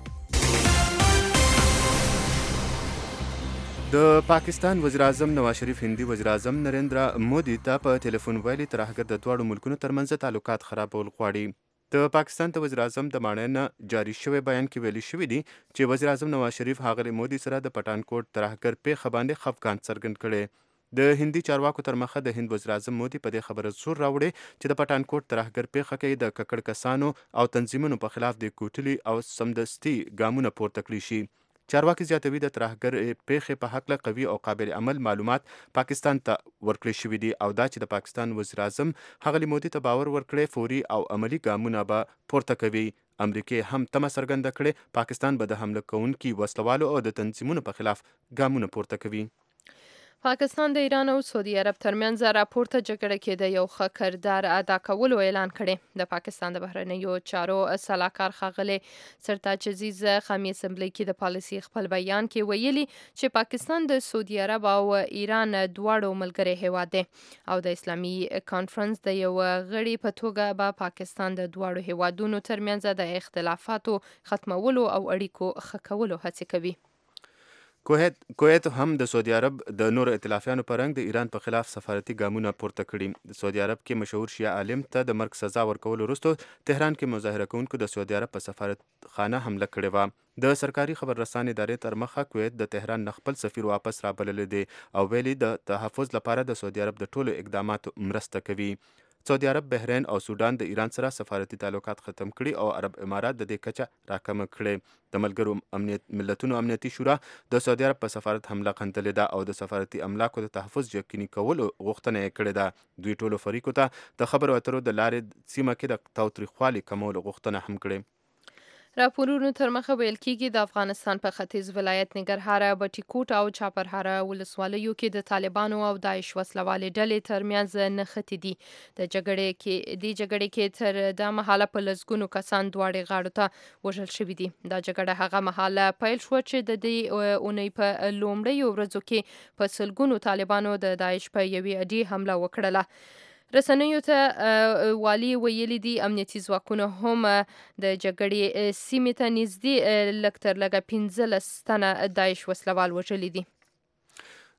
د پاکستان وزیر اعظم نواز شریف هندي وزیر اعظم نریندرا مودي ته په ټلیفون ویلي ترهګر د دواړو ملکونو ترمنځ تعلقات خرابول غواړي. د پاکستان د وزیر اعظم د ماڼۍ نه جاري شوی بیان کې ویلي شوي دي چې وزیر اعظم نواز شریف ښاغلي مودي سره د پټانکوټ ترهګر پیښه باندې خفګان څرګند کړی. د هندي چارواکو تر مخه د هند وزیر اعظم مودي په دې خبره زور راوړی چې د پټانکوټ ترهګر پیښه کې د ککړ کسانو او تنظیمونو په خلاف د کوټلي او سمدستي ګامونه پورته کړي شي. چارواکي زیاتوي د ترهګر پیښې په هکله قوي او قابل عمل معلومات پاکستان ته ورکړل شوي دي او دا چې د پاکستان وزیر اعظم ښاغلي مودي ته باور ورکړی فوري او عملي ګامونه به پورته کوي. امریکې هم تمه څرګنده کړې پاکستان به د حمله کوونکي وسلوالو او د تنظیمونو په خلاف ګامونه پورته کوي. پاکستان د ایران او سعودي عرب ترمنځ راپورته جګړه کې د یو ښه کردار ادا کولو اعلان کړی. د پاکستان د بهرنیو چارو سلاکار ښاغلی سرتاج عزیز قومي اسمبلی کې د پالیسي خپل بیان کې ویلي چې پاکستان د سعودي عرب او ایران دواړو ملګری هیواد دی او د اسلامي کانفرنس د یو غړي په توګه به پاکستان د دواړو هیوادونو ترمنځ د اختلافاتو ختمولو او اړیکو ښه کولو هڅې کوي. کویت کویت هم د سعودي عرب د نورو ائتلافیانو په رنګ د ایران په خلاف سفارتي ګامونه پورته کړي. د سعودي عرب کې مشهور شیعه عالم ته د مرګ سزا ورکولو وروسته تهران کې مظاهره کوونکو د سعودي عرب په سفارت خانه حمله کړې وه. د سرکاري خبررسانې ادارې تر مخه کویت د تهران نه خپل سفیر واپس رابللی دی او ویلي د تحفظ لپاره د سعودي عرب د ټولو اقداماتو مرسته کوي. سعودي عرب، بحرین او سودان د ایران سره سفارتي تعلقات ختم کړي او عرب امارات د دې کچه راکمه کړي. د ملګرو امنیت ملتونو امنیتي شورا د سعودي عرب په سفارت حمله غندلې ده او د سفارتي املاکو د تحفظ یقیني کولو غوښتنه یې کړې ده. دوی ټولو فریقو ته د خبرو اترو د لارې سیمه کې د تاوتریخوالي کمولو غوښتنه هم کړې. راپورونو تر مخه ویل کېږي د افغانستان په ختیځ ولایت ننګرهار، بټي کوټ او چاپرهاره ولسوالیو کې د طالبانو او داعش وسلوالې ډلې ترمنځ نښتې دي. د جګړې کې د جګړې کې تر دا مهاله په لسګونو کسان دواړې غاړو ته وژل شوي دي. دا جګړه هغه مهاله پیل شوه چې د دې اونۍ په لومړیو ورځو کې په سلګونو طالبانو د داعش په یوې اډې حمله وکړله. رسنیو ته والي ویلي دي امنیتي ځواکونو هم د جګړې سیمې ته نږدې لږ تر لږه پنځلس تنه داعش وسلوال وژلي دي.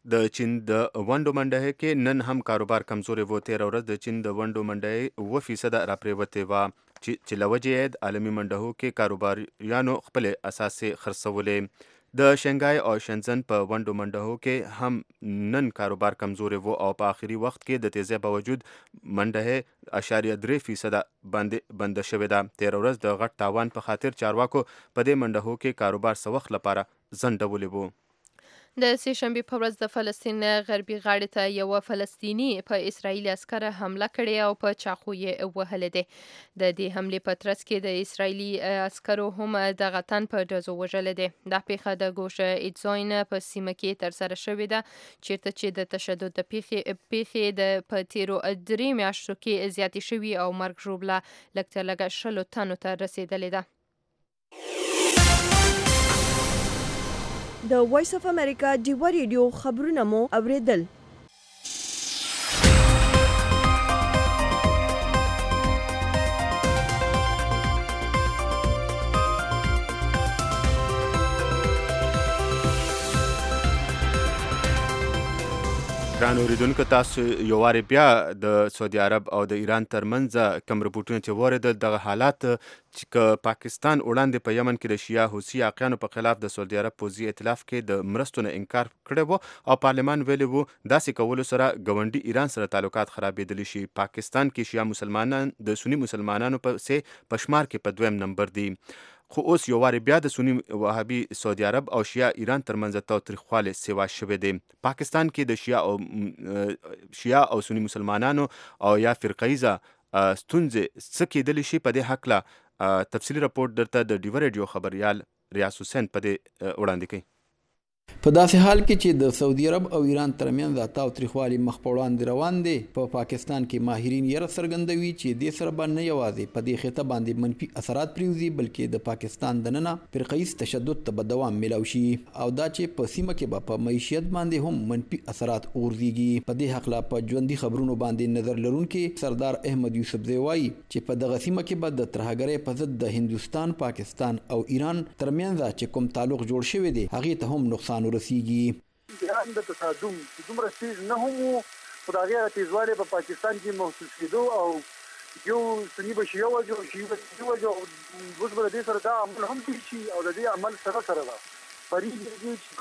د چین د ونډو منډه کې نن هم کاروبار کمزوري و. تیر ورځ د چین د ونډو منډه اوه فیصد راپریوتې وه چې لوجې د عالمي منډهو کې کاروباریانو خپل اساسي خرڅولې. د شنګای او شنزن په ونډو منډهو کې هم نن کاروبار کمزوري و او په آخري وخت کې د تیزی باوجود منډه اشاریه درې فیصد باندې بند شوې ده. تیر ورځ د غټ تاوان په خاطر چارواکو په دې منډهو کې کاروبار څه وخت لپاره ځنډولی و. د سې شنبې په ورځ د فلسطین غربي غاړې ته یو فلسطیني په اسرایلي عسکر حمله کړې او په چاقو یې وهلې ده. د دې حملې په ترڅ کې د اسرایلي عسکرو هم دغه تن په ډزو وژلې ده. دا پیښه د ګوشه ایډزاین په سیمه کې ترسره شوې ده چیرته چې د تشدد د پیښې پیښې د په تیرو درې میاشتو کې زیاتې شوي او مرګ ژوبله لږ تر لږه شلو تنو ته رسېدلې ده. د وایس اف امریکا ډیوا ریډیو خبرونه مو اوریدل. ګران اوریدونکو، تاسو یو وارې بیا د سعودي عرب او د ایران ترمنځ کوم رپورټونه چې واردل دغه حالات چې پاکستان وړاندې په یمن کې د شیعه حوثي عاقیانو په خلاف د سعودي عرب پوځي ائتلاف کې د مرستو نه انکار کړی و او پارلمان ویلی و داسې کولو سره ګاونډي ایران سره تعلقات خرابېدلی شي. پاکستان کې شیعه مسلمانان د سني مسلمانانو په څیر په شمار کې په دویم نمبر دي. خو اوس یو وارې بیا د سني وهابي سعودي عرب او شیعه ایران ترمنځ تاوتریخوالی سیوا شوی دی. پاکستان کې د شیعه او شیعه او سني مسلمانانو او یا فرقهیزه ستونزې څه کېدلی شي په دې هکله تفصیلي راپورټ درته د ډیوا ریډیو خبریال ریاض حسین په دې وړاندې کوي. په داسې حال کې چې د سعودي عرب او ایران ترمنځ د تاوتریخوالي مخ په وړاندې روان دی، په پا پاکستان کې ماهرین یې څرګندوي چې دې سره به نه یوازې په دې خطه باندې منفي اثرات پریوزي بلکې د پاکستان دننه فرقهیز تشدد ته به دوام میلاو شي او دا چې په سیمه کې به په معیشت باندې هم منفي اثرات اورځيږي. په دې حق لا په ژوندۍ خبرونو باندې نظر لرونکي سردار احمد یوسفزی وایي چې په دغه سیمه کې به د ترهګرۍ په ضد د هندوستان، پاکستان او ایران ترمنځ چې کوم تعلق جوړ شوی دی هغه ته هم نقصان ورسیږي. ایران د تصادم چې دومره تیز نه هم خو د هغې تیزوالی په پاکستان کې محسوس کېدو او یو سني به شیعه وجه او شیعه به سني وجه او اوس به د دې سره دا عمل هم تیر شي او د دې عمل سره سره ده پرېږدي چې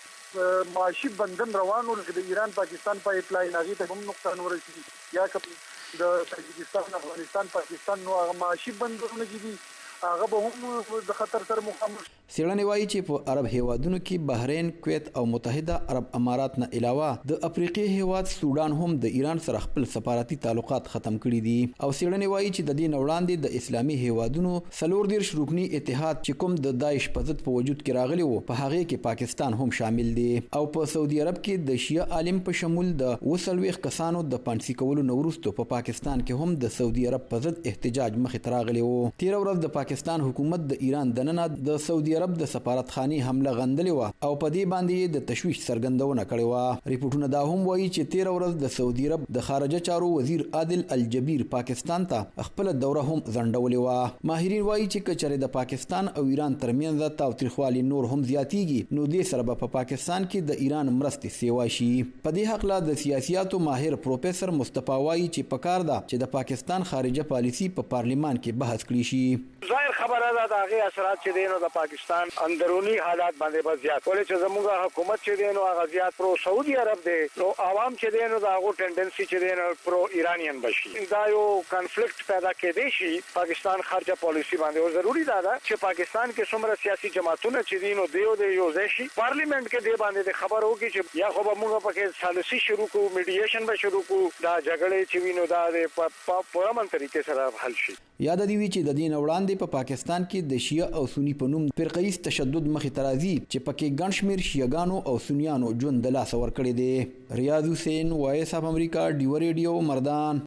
کوم معاشي بندن روان و لکه د ایران پاکستان پایپ لاین هغې ته هم نقصان ورسي یا که د تاجکستان افغانستان پاکستان نو هغه معاشي بندرونه چې دي هغه به هم د خطر سره مخامخ. څېړنې وایي چې په عرب هیوادونو کې بحرین، کویت او متحده عرب امارات نه علاوه د افریقي هیواد سودان هم د ایران سره خپل سفارتي تعلقات ختم کړي دي او څېړنې وایي چې د دې نه وړاندې د اسلامي هیوادونو څلور دېرش رکني اتحاد چې کوم د داعش په ضد په وجود کې راغلی و په هغې کې پاکستان هم شامل دی او په سعودي عرب کې د شیعه عالم په شمول د اوه څلوېښت کسانو د پانسي کولو نه وروسته په پاکستان کې هم د سعودي عرب په ضد احتجاج مخې ته راغلی و. تېره ورځ د پاکستان حکومت د ایران دننه د سعودي عرب د سفارتخانې حمله غندلې وه او په دې باندې د تشویش څرګندونه کړې وه. ریپورټونه دا هم وایي چې تېره ورځ د سعودي عرب د خارجه چارو وزیر عادل الجبیر پاکستان ته خپله دوره هم ځنډولې وه. ماهرین وایي چې که چېرې د پاکستان او ایران ترمنځ تاوتریخوالي نور هم زیاتیږي نو دې سره به په پاکستان کې د ایران مرستې سیوا شي. په دې هکله د سیاسیاتو ماهر پروفیسر مصطفی وایي چې پکار ده چې د پاکستان خارجه پالیسي په پا پارلمان کې بحث کړي شي. ظاهر خبره ده د هغې اثرات چې دی نو د پاکستان اندروني حالات باندې به زیات ولې چې زموږ حکومت چې دی نو هغه زیات پرو سعودي عرب دی نو عوام چې دی نو د هغو ټنډنسي چې دی نو پرو ایرانین بشي دا یو کنفلیکټ پیدا کېدی شي پاکستان خارجه پالیسي باندې او ضروري ده چې پاکستان کې څومره سیاسي جماعتونه چې دي نو دیو دی یو ځای شي پارلیمنت کې دی باندې د خبر وکړي چې یا خو به موږ پکې سالسي شروع کړو میډیشن به شروع کړو دا جګړې چې وینو دا د په امن طریقې سره حل شي. یاد دی وی چې د دین وړاندې په پاکستان کې د شیعه او سنی په نوم فرقهیز تشدد مخې ته راځي چې پکې ګڼ شمېر شیعهګانو او سنیانو ژوند د لاسه ورکړی دی. ریاض حسین، وایس اف امریکا، ډیوا ریډیو، مردان.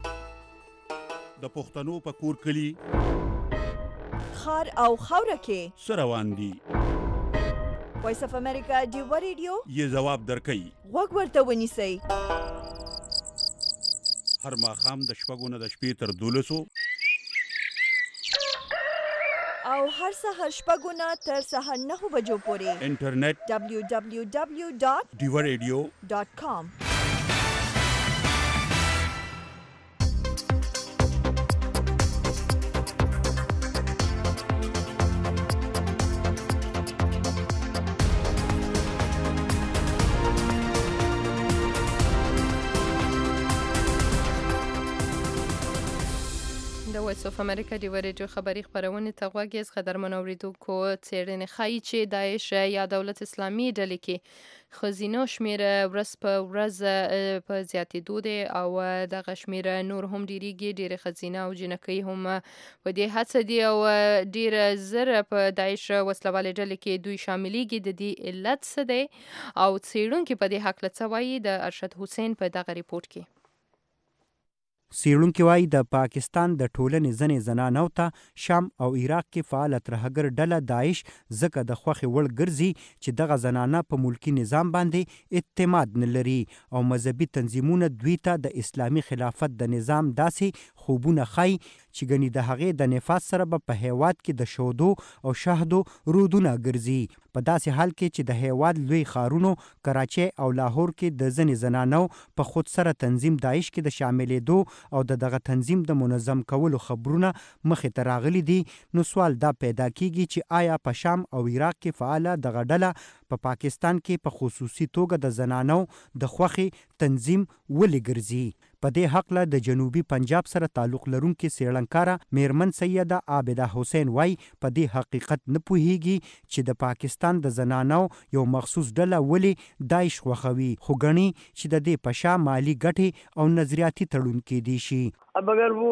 د پښتنو په کور کلی خار او خاوره کې څه روان دي؟ وایس اف امریکا ډیوا ریډیو یې ځواب درکوي. غوږ ورته ونیسئ. هر ماښام د شپږو نه د شپې تر دولسو او هر سهار شپږو نه تر سهار نهو بجو پورې انټرنیټ دبلیو دبلیو دبلیو ډاٹ ډیوا ریډیو ډاٹ کام. د وایس اف امریکا ډیوا ریډیو خبری خبرونه ته غوږی از قدرمن اوریدونکو څېړنې ښایي چې داعش یا دولت اسلامي ډلې کې ښځینو شمېر ورځ په ورځ په زیاتېدو دی او دغه شمېر نور هم ډېرېږي. ډېرې ښځینه او جنکۍ هم په دې هڅه دي او ډېر زر په داعش وسلوالې ډلې کې دوی شاملېږي. د دې علت څه دی او څېړونکي په دې هکله څه وایي؟ د ارشد حسین په دغه ریپورت کې څېړونکي وایي د پاکستان د ټولنې ځینې زنانو ته شام او عراق کې فعاله ترهګر ډله داعش ځکه د خوښې وړ ګرځي چې دغه زنانه په ملکي نظام باندې اعتماد نه لري او مذهبي تنظیمونه دوی ته د اسلامي خلافت د نظام داسې خوبونه ښایي چې ګنې د هغې د نفاذ سره به په هیواد کې د شودو او شهدو رودونه ګرځي. په داسې حال کې چې د هیواد لوی ښارونو کراچۍ او لاهور کې د ځینې زنانو په خود سره تنظیم داعش کې د شاملېدو او د دغه تنظیم د منظم کولو خبرونه مخې ته راغلي دي، نو سوال دا پیدا کیږي چې آیا په شام او عراق کې فعاله دغه ډله په پاکستان کې په خصوصي توګه د زنانو د خوښې تنظیم ولې ګرځي؟ په دې حقله د جنوبي پنجاب سره تعلق لرونکي څېړنکاره میرمن سیده عابده حسین وایي په دې حقیقت نه پوهیږي چې د پاکستان د زنانو یو مخصوص ډله ولې داعش خوښوي، خو ګڼي چې د دې په شا مالي ګټې او نظریاتي تړون کیدی شي. अब अगर वो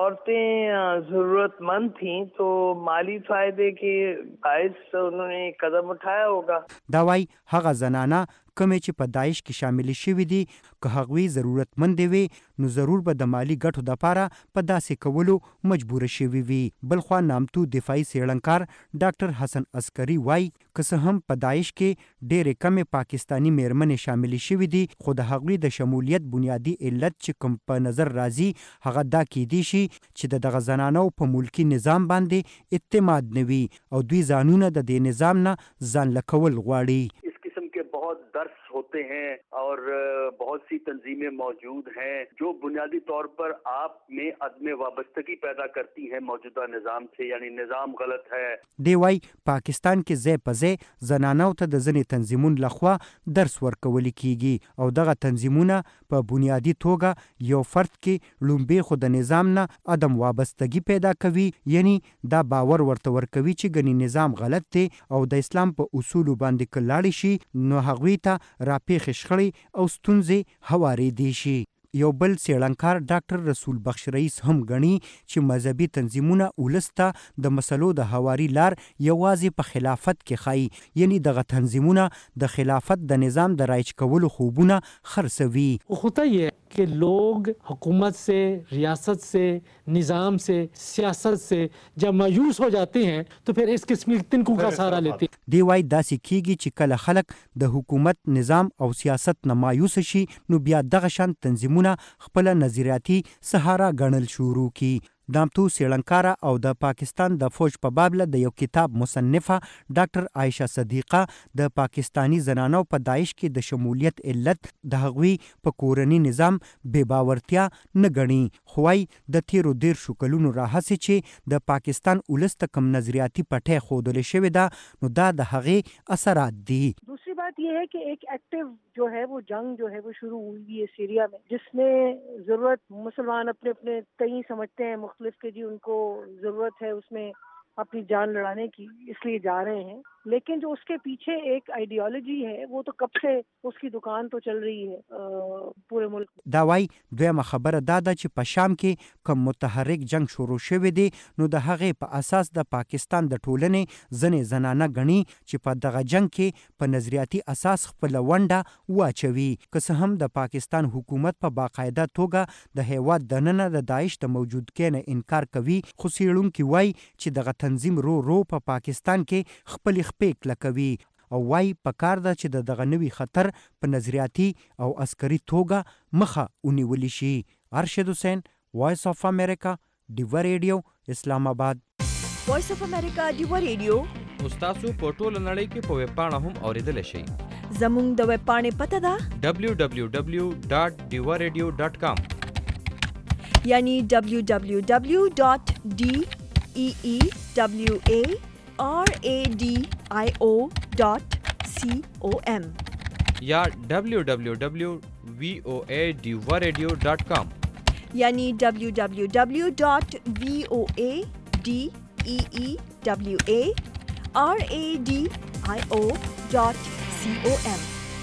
औरतें ज़रूरतमंद थीं तो माली फायदे के बायस उन्होंने कदम उठाया होगा. دا وایي هغه زنانه کمې چې په داعش کې شامل شوي دي که هغوی ضرورتمند وي نو ضرور به د مالی ګټو دپاره په داسې کولو مجبوره شوي وي. بلخوا نامتو دفاعي څېړنکار ډاکټر حسن عسکري وایي که څه هم په داعش کې ډېرې کمې پاکستاني میرمنې شاملې شوي دي خو د هغوی د شمولیت بنیادي علت چې کوم په نظر راځي هغه دا کیدی شي چې د دغه زنانو په ملکی نظام باندې اعتماد نه وي او دوی ځانونه د دې نظام نه ځان لکول غواړي. बहुत दर्स होते हैं और बहुत सी तंजीमें मौजूद हैं जो बुनियादी तौर पर आप में अदम वाबस्तगी पैदा करती हैं मौजूदा निज़ाम से, यानी निज़ाम गलत है. دی وای پاکستان کې ځای په ځای زنانو ته د ځینې تنظیمونو لخوا درس ورکول کیږي او دغه تنظیمونه په بنیادی توګه یو فرد کې لومبې خو د نظام نه عدم وابستګي پیدا کوي، یعنی دا باور ورته ورکوي چې ګنې نظام غلط دی او د اسلام په اصولو باندې کلاړ شي نو هغوی ته راپېښې شخړې او ستونزې هوارېدی شي. یو بل څېړنکار ډاکټر رسول بخش رئیس هم ګڼي چې مذهبي تنظیمونه ولس ته د مسلو د هواري لار یوازې په خلافت کې ښایي، یعنی دغه تنظیمونه د خلافت د نظام د رایج کولو خوبونه خرڅوي. होता ये कि लोग हुकूमत से, रियासत से, निज़ाम से, सियासत से जब मायूस हो जाते हैं तो फिर इस किस्म के तिनकों का सहारा लेते हैं. دی وای داسې کیږي چې کله خلک د حکومت نظام او سیاست نه مایوس شي نو بیا دغه شان تنظیمونه خپل نظریاتي سهارا ګڼل شروع کی. نامتو څېړنکاره او د پاکستان د فوج په بابله د یو کتاب مصنفه ډاکټر عایشه صدیقه د پاکستانی زنانو په داعش کې د شمولیت علت د هغوی په کورني نظام بې باورتیا نه ګڼي، خو وایي د تیرو دیرشو کلونو راهیسې چې د پاکستان ولس ته کوم نظریاتي پټۍ ښودلې شوې ده نو دا د هغې اثرات دي. दूसरी बात यह है कि एक एक्टिव जो है वो जंग जो है वो शुरू हुई है सीरिया में, जिसमें ज़रूरत मुसलमान अपने अपने कई समझते हैं मुख्तलिफ के जी उनको ज़रूरत है उसमें अपनी जान लड़ाने की, इसलिए जा रहे हैं. लेकिन जो उसके पीछे एक आइडियोलॉजी है वो तो कब से उसकी दुकान तो चल रही है पूरे मुल्क में. دا وای دویمه خبره دا ده چې په شام کې کوم متحرک جنگ شروع شوی دی نو د هغې په اساس د پاکستان د ټولنې ځینې زنانه ګڼي چې په دغه جنگ کې په نظریاتي اساس خپله ونډه واچوي. که څه هم د پاکستان حکومت په باقاعده توګه د هیواد دننه د داعش د موجودګۍ نه انکار کوي، خو څېړونکي وایي چې دغه تنظیم رو رو په پاکستان کې خپلې خپې کلکوي او وایي پکار ده چې د دغه نوي خطر په نظریاتي او عسکري توګه مخه ونیولی شي. ارشد حسین، وایس آف امریکا، ډیوا ریډیو، اسلام آباد. وایس اف امریکا ډیوه ریډیو تاسو په ټوله نړۍ کې په ویب پاڼه هم اوریدلی شئ. زموږ د ویب پاڼې پته ده دبلیو دبلیو دبلیو ډاټ ډیوه ریډیو ډاټ کام یعنی دبلیو دبلیو دبلیو ډاټ ډي ای ای دبلیو ای آر ای ډي آی او ډاټ سی او ایم یا دبلیو دبلیو دبلیو وی او ای ډیوه ریډیو ډاټ کام یعنی دبلیو دبلیو دبلیو ډاټ وی او ای ډي ای ای دبلیو ای آر ای ډي آی او ډاټ سی او ایم.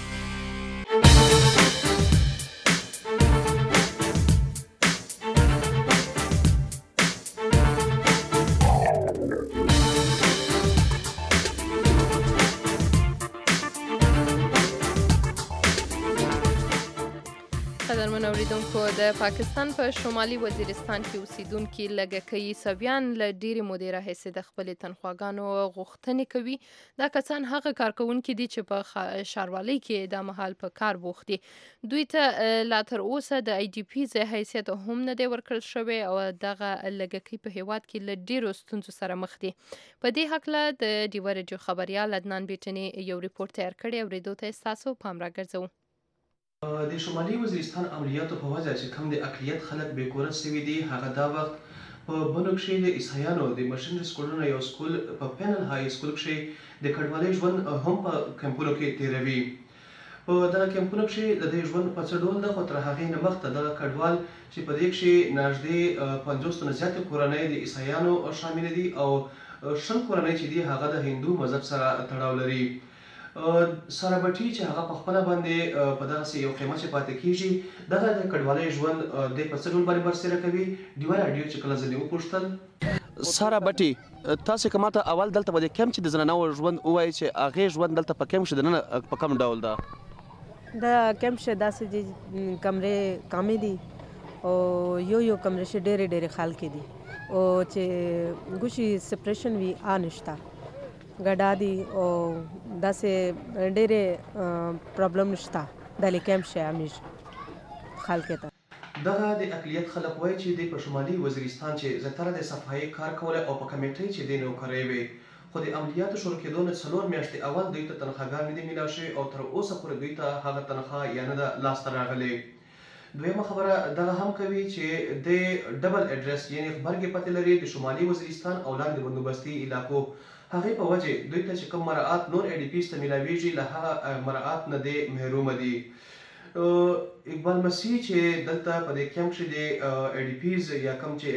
قدرمن اوریدونکو، د پاکستان په شمالي وزیرستان کې اوسیدونکي لږکي سویان له ډېرې مودې راهیسې د خپلې تنخواګانو غوښتنې کوي. دا کسان هغه کارکوونکي دي چې په ښاروالۍ کې دا مهال په کار بوخت دي. دوی ته لا تر اوسه د آی ډي پي ځای حیثیت هم نه دی ورکړل شوی او دغه لږکي په هیواد کې له ډېرو ستونزو سره مخ دي. په دې هکله د ډیوه راډیو خبریال عدنان بیټني یو ریپورټ تیار کړی، اورېدو ته یې ستاسو پام راګرځوو. د شمالي وزیرستان عملیاتو په وجه چې کوم د اقلیت خلک بې کوره سوي دي، هغه دا وخت په بنو کښې د عیسایانو د مشنري سکولونو یو سکول په پینل های سکول کښې د کډوالۍ ژوند هم په کمپونو کې تېروي. په دغه کمپونو کښې د دې ژوند په څه ډول ده، خو تر هغې نه مخته دغه کډوال چې په دې کښې نږدې پنځوس نه زیاتې کورنۍ د عیسایانو شاملې دي او شل کورنۍ چې دي هغه د هندو مذهب سره تړاو لري. ساره بټي چې هغه په خپله باندې په دغسې یو خیمه چې پاتې کېږي، دغه د کډوالۍ ژوند دی په څه ډول باندې برسېره کوي. ډیوه راډیو چې کله ځینې وپوښتل، ساره بټي تاسې که ماته اول دلته به د کیمپ چې د زنانو ژوند ووایي چې هغې ژوند دلته په کیمپ کښې دننه په کوم ډول ده؟ دا کیمپ کښې داسې دي کمرې کمې دي او یو یو کمرې کښې ډېرې ډېرې خلکې دي او چې ګوشي سپریشن وي آ نشته، ګډا دي او داسې ډېرې پرابلم نشته دلې کیمپ کښې همیش خلکې ته. دغه د اقلیت خلک وایي چې دوی په شمالي وزیرستان چې زیاتره د صفایي کار کولی او په کمیټۍ چې دی نوکرۍ وې، خو د عملیاتو شروع کېدو نه څلور میاشتې اول دوی ته تنخواګانې نه دي میلاو شوې او تر اوسه پورې دوی ته هغه تنخوا یا نه ده لاسته راغلې. دویمه خبره دغه هم کوي چې د ډبل اډرس یعنې غبرګې پتې لري د شمالي وزیرستان او لاندې بندوبستي علاقو، هغې په وجې دوی ته چې کوم مراعات نور ای ډي پیز ته میلاویږي له هغه مراعات نه دی محرومه دي. اقبال مسیح چې دلته په دې کیمپ کښې د ای ډي پیز یا کوم چې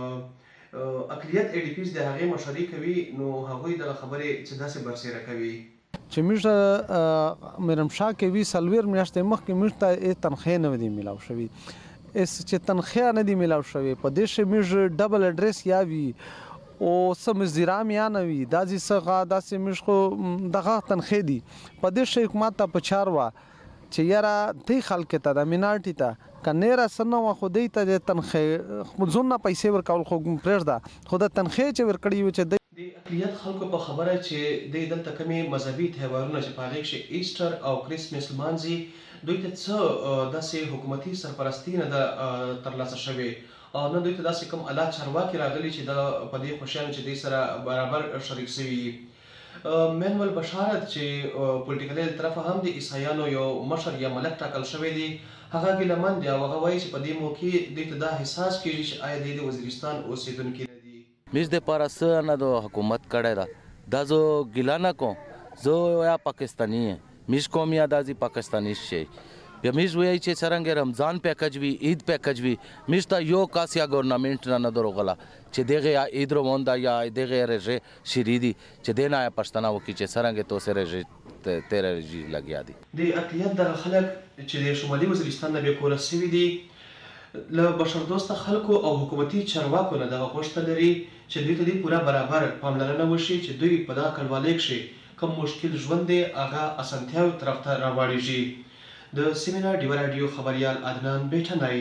اقلیت ای ډي پیز د هغې مشري کوي، نو هغوی دغه خبرې چې داسې برسېره کوي چې موږ ته میرمشا کې وي څلوېښت میاشتې مخکې موږ ته تنخوا نه دي میلاو شوي. چې تنخوا نه دي میلاو شوې په دې کښې موږ ډبل اډرس یا وي او څه مزدوران یا نه وي، داسې څه داسې موږ خو دغه تنخوا دي په دې کښې حکومت ته په چار وه چې یاره دې خلکو ته د مینارټي ته که نیره څه نه وه خو دوی ته د تنخوا ځونه پیسې ورکول خو پرېږده، خو د تنخوا چې ورکړي وي چې د اقلیت خلکو په خبره چې دوی دلته کومې مذهبي تهوارونه چې په هغې کښې ایسټر او کرسمس لمانځي، دوی ته څه داسې حکومتي سرپرستي نه ده ترلاسه شوې او نه دوی ته داسې کوم اعلی چارواکي راغلي چې دغه په دې خوشیانو چې دوی سره برابر شریک شوي. مینول بشارت چې پولیټیکلي له طرفه هم د عیسایانو یو مشر یا ملک ټاکل شوی دی، هغه ګیلهمن دی او هغه وایي چې په دې موقع دوی ته دا احساس کېږي چې آیا دوی د وزیرستان اوسېدونکي نه دي. میز دپاره څه نه د حکومت کړی ده، دا زه ګیله نه کوم، زه یا پاکستاني یم، میز کوم یا دا زی پاکستانی شی بیا میز وایي چې څرنګه رمضان پیکج وي، عید پیکج وي، میز ته یو کاس یا ګورنمنټ نه نه دروغله چې دغه عید روان ده یا دغه رژه شری دي چې دې نه پښتنه وکړي چې څرنګه توسې رژه تیره رژه لګیا دي. د اقلیت دغه خلک چې د شمالي وزیرستان نه بې کوره سوي دي، له بشردوسته خلکو او حکومتي چارواکو نه دغه غوښتنه لري چې دوی ته دې پوره برابر پاملرنه وشي چې دوی په دغه کډوالۍ کښې کوم مشکل ژوند دی هغه اسانتیاوو طرف ته راواړېږي. د سیمینار ډیوه راډیو خبریال عدنان بیټنی.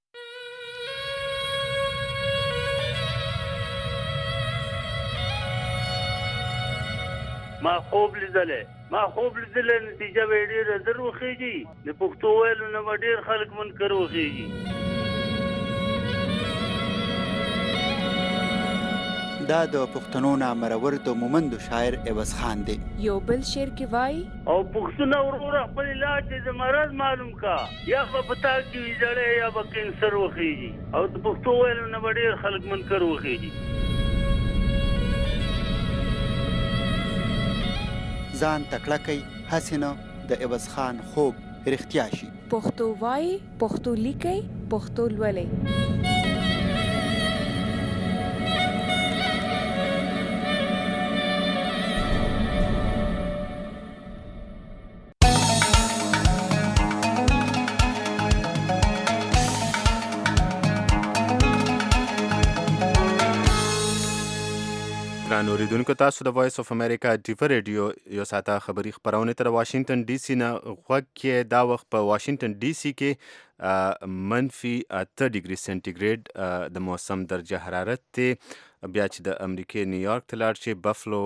ما خوب لیدلی ما خوب لیدلی نتیجه به یې ډېره زر وخېږي، د پښتو ویلو نه به ډېر خلک منکر وخېږي. دا د پښتنو نه مرور د مومند شاعر عوض خان دی. یو بل شعر کې وایي او پښتون وروره خپل علاج د مرض معلوم کا یا په پتا کې ویځړې یا په کینسر وخیږي او د پښتو ویلو نه ډېر خلک منکر وخیږي. ځان تکړه کوي هسې نه د عوض خان خوب رښتیا شي. پښتو وایي، پښتو لیکي، پښتو لولي. ګرانو اوریدونکو، تاسو د وایس اف امریکا ډیفر ریډیو یو ساته خبری خبرونه تر واشنگټن ډي سي نه غوږ کې دا وخت په واشنگټن ډي سي کې منفي اته ډیګري سنټیګریډ د موسم درجه حرارت دی. بیا چې د امریکای نیویارک ته لاړ شي، بفلو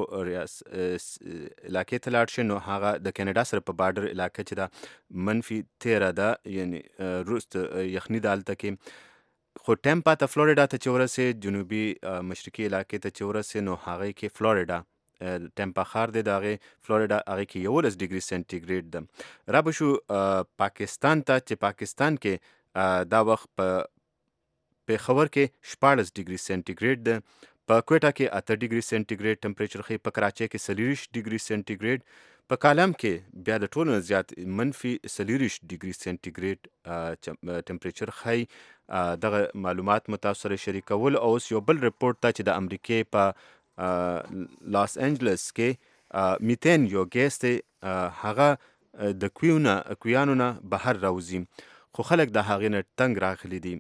علاقې ته لاړ شي، نو هغه د کینیډا سره په بارډر علاقه چې دا منفي تیره ده، یعنی روست یخني ده هلته کې. خو ټیمپا ته فلوریډا ته چې ورسې، جنوبي مشرقي علاقې ته چې ورسې، نو هغې کې فلوریډا ټیمپا ښار دی د هغې فلوریډا هغې کې یولس ډیګري سنټیګریډ ده. را به شو پاکستان ته چې پاکستان کې دا وخت په پېښور کې شپاړس ډیګري سنټیګریډ ده، په کویټه کې اته ډیګري سنټیګریډ ټمپریچر ښیي، په کراچۍ کې څلېرویشت ډیګري سنټیګریډ، په کالم کې بیا د ټولو نه زیات منفي څلېرویشت ډیګري سنټیګریډ ټمپریچر ښیي. دغه معلومات مو تاسو سره شریکول. او اوس یو بل رپورټ ته چې د امریکې په لاس انجلس کې میتین یو ګیس دی، هغه د کویونه کویانو نه بهر راوځي، خو خلک د هغې نه تنګ راغلي دي.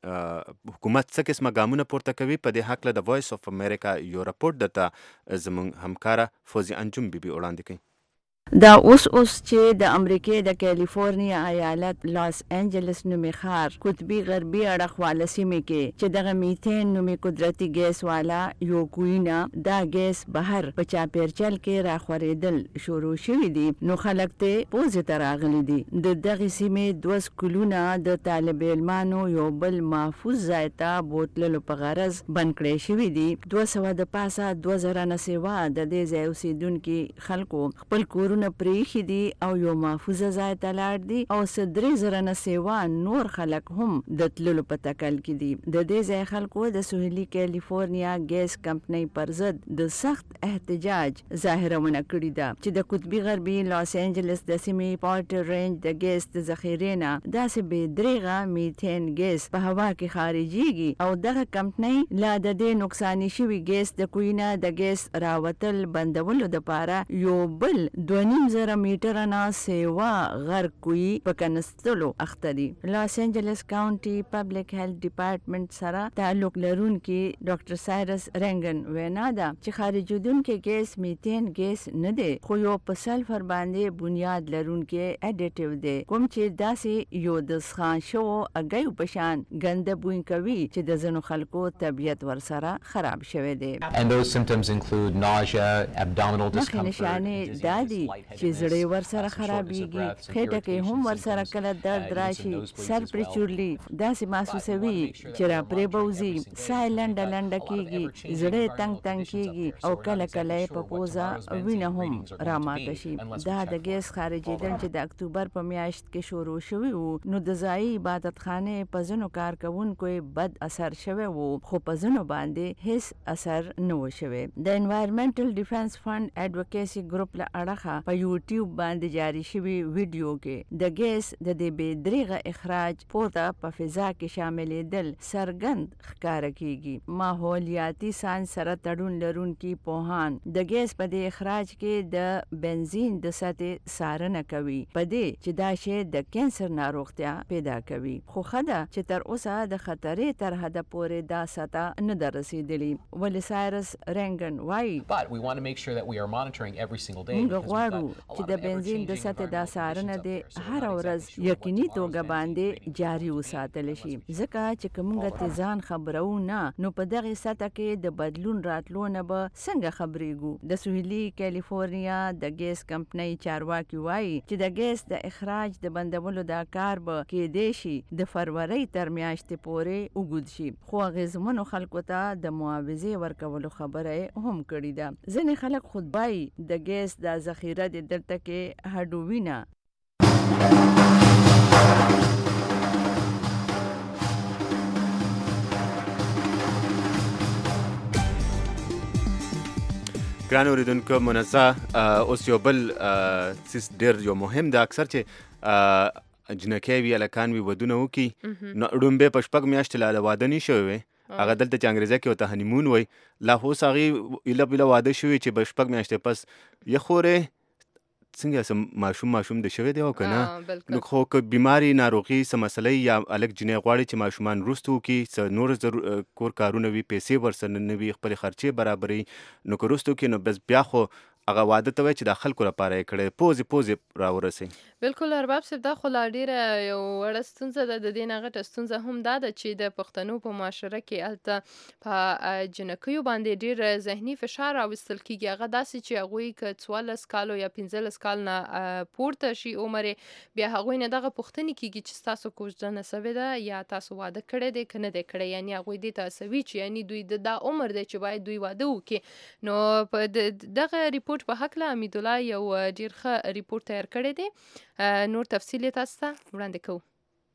حکومت څه قسمه ګامونه پورته کوي؟ په دې هکله د وایس اف امریکا یو رپورټ درته زموږ همکاره فوزي انجم بیبي وړاندې کوي. دا اوس اوس چې د امریکای د کیلیفورنیا ایالت لاس انجلس نومي ښار قطبي غربي اړخ واله سیمې کې چې دغه میتین نومي قدرتي ګیس والا یو کوینه دا ګیس بهر په چاپیرچل کې راخورېدل شروع شوي دي، نو خلک ته پوزې ته راغلي دي. د دغې سیمې دوه سکولونه د طالب علمانو یو بل محفوظ ځای ته بوتللو په غرض بند کړی شوي دي. دوه سوه د پاسه دوه زره نه سوا د دې ځای اوسېدونکي خلکو خپل کورونه پریښي دي او یو محفوظه ځای ته لاړ دي، او څه درې زره نه سوا نور خلک هم د تللو په تکل کې دي. د دې ځای خلکو د سویلي کیلیفورنیا ګیس کمپنۍ پر ضد د سخت احتجاج ظاهرونه کړې ده چې د قطبي غربي لاس انجلس د سیمې پارټر رینج د ګیس د ذخیرې نه داسې بې دریغه میتین ګیس په هوا کې خارجېږي، او دغه کمپنۍ لا د دې نقصاني شوي ګیس د کوینه د ګیس راوتل بندولو دپاره یو بل دوه نیم زره میټره نه سیوا غر کوي په کنستلو اخته دي. لاس انجلس کاونټي پبلک هیلث ډپارټمنټ سره تعلق لرونکي ډاکټر سایرس رنګن وینا ده چې خارجېدونکي ګیس میتین ګیس نه دی، خو یو په سلفر باندې بنیاد لرونکي اډیټیو دی، کوم چې داسې یو د سخان شو اګیو په شان ګنده بوی کوي چې د ځینو خلکو طبیعت ورسره خراب شوی دی. And those symptoms include nausea, abdominal discomfort, نشانې دا دي چې زړه ورسره خرابېږي، خېټه کې هم ورسره کله درد راشي، سر پرې چورلي داسې محسوسوي چې را پرې بوځي، ساه لنډه لنډه کېږي، زړه تنګ تنګ کېږي، او کله کله یې په پوزه وینه هم راماته شي. دا د ګیس خارجېدل چې د اکتوبر په میاشت کې شروع شوي وو، نو د ځایي عبادتخانې په ځینو کارکوونکو یې بد اثر شوی وو، خو په ځینو باندې هیڅ اثر نه و شوی. د انوایرمنټل ډیفنس فنډ ایډوکیسي ګروپ له اړخه په یوټیوب باندې جاری شوی ویډیو کې د ګیس د دې بې دریغه اخراج پورته په فضا کې شاملېدل څرګند ښکاره کیږي. ماحولیاتي ساینس سره تړون لرونکي پوهان د ګیس په دې اخراج کې د بنزین د سطحې څارنه کوي، په دې چې دا شی د کینسر ناروغتیا پیدا کوي، خو ښه ده چې تر اوسه د خطرې تر حده پورې دا سطح نه ده رسېدلې. ولې سایرس رنګن وایي موږ غواړو غواړو چې د بنزین د سطح د څارنه د هر ورځ یقیني توګه باندې جاري وساتل شي، ځکه چې کومګه تیزان خبرو نه نو په دغه سطح کې د بدلون راتلو نه به څنګه خبرېږو. د سویلي کیلیفورنیا د ګیس کمپنۍ چارواکي وایي چې د ګیس د اخراج د بندولو دا کار به کېدای شي د فروری تر میاشتې پورې اوږد شي، خو اغېزمنو خلکو ته د معاوضې ورکولو خبره هم کړې ده. ځینې خلک خود وایي د ګیس دا ذخیره د دلته کې هډووینه ګران اوریدونکو منزه اوس یو بل څیز ډېر یو مهم ده. اکثر چې جنکۍ وي هلکان وي ودونه وکړي نو ړومبې په شپږ میاشتې لا د واده نه شوی وی، هغه دلته چې انګریزه کې ورته هنیمون وی، لا خو اوس هغې ایله بیله واده شوي چې به شپږ میاشتې پس یه خورې څنګه څه ماشوم ماشوم د شوی دی او که نه، نو خو که بیماري ناروغي څه مسله یا هلک جنۍ غواړي چې ماشومان وروسته وکړي، څه نور کور کارونه وي، پیسې ورسره نه وي، خپلې خرچې برابروي، نو که وروسته وکړي نو بس بیا خو هغه واده ته وایي چې د خلکو لپاره یې کړی، پوزې پوزې راورسوي. بالکل ارباب صاحب، دا خو لا ډېره یو وړه ستونزه ده. د دې نه غټه ستونزه هم دا ده چې د پښتنو په معاشره کې هلته په جنکیو باندې ډېر ذهني فشار راوستل کېږي. هغه داسې چې هغوی که څوارلس کالو یا پنځلس کال نه پورته شي عمر یې، بیا هغوی نه دغه پوښتنې کېږي چې ستاسو کوژدنه سوې ده یا تاسو واده کړی دی که نه دی کړی. یعنې هغوی دې ته هڅوي چې یعنې دوی د دا عمر دی چې باید دوی واده وکړي. نو په دغه ریپورټ په هکله حمیدالله یو ډېر ښه ریپورټ تیار کړی دی، نور تفصیل یې تاسو ته وړاندې کوو.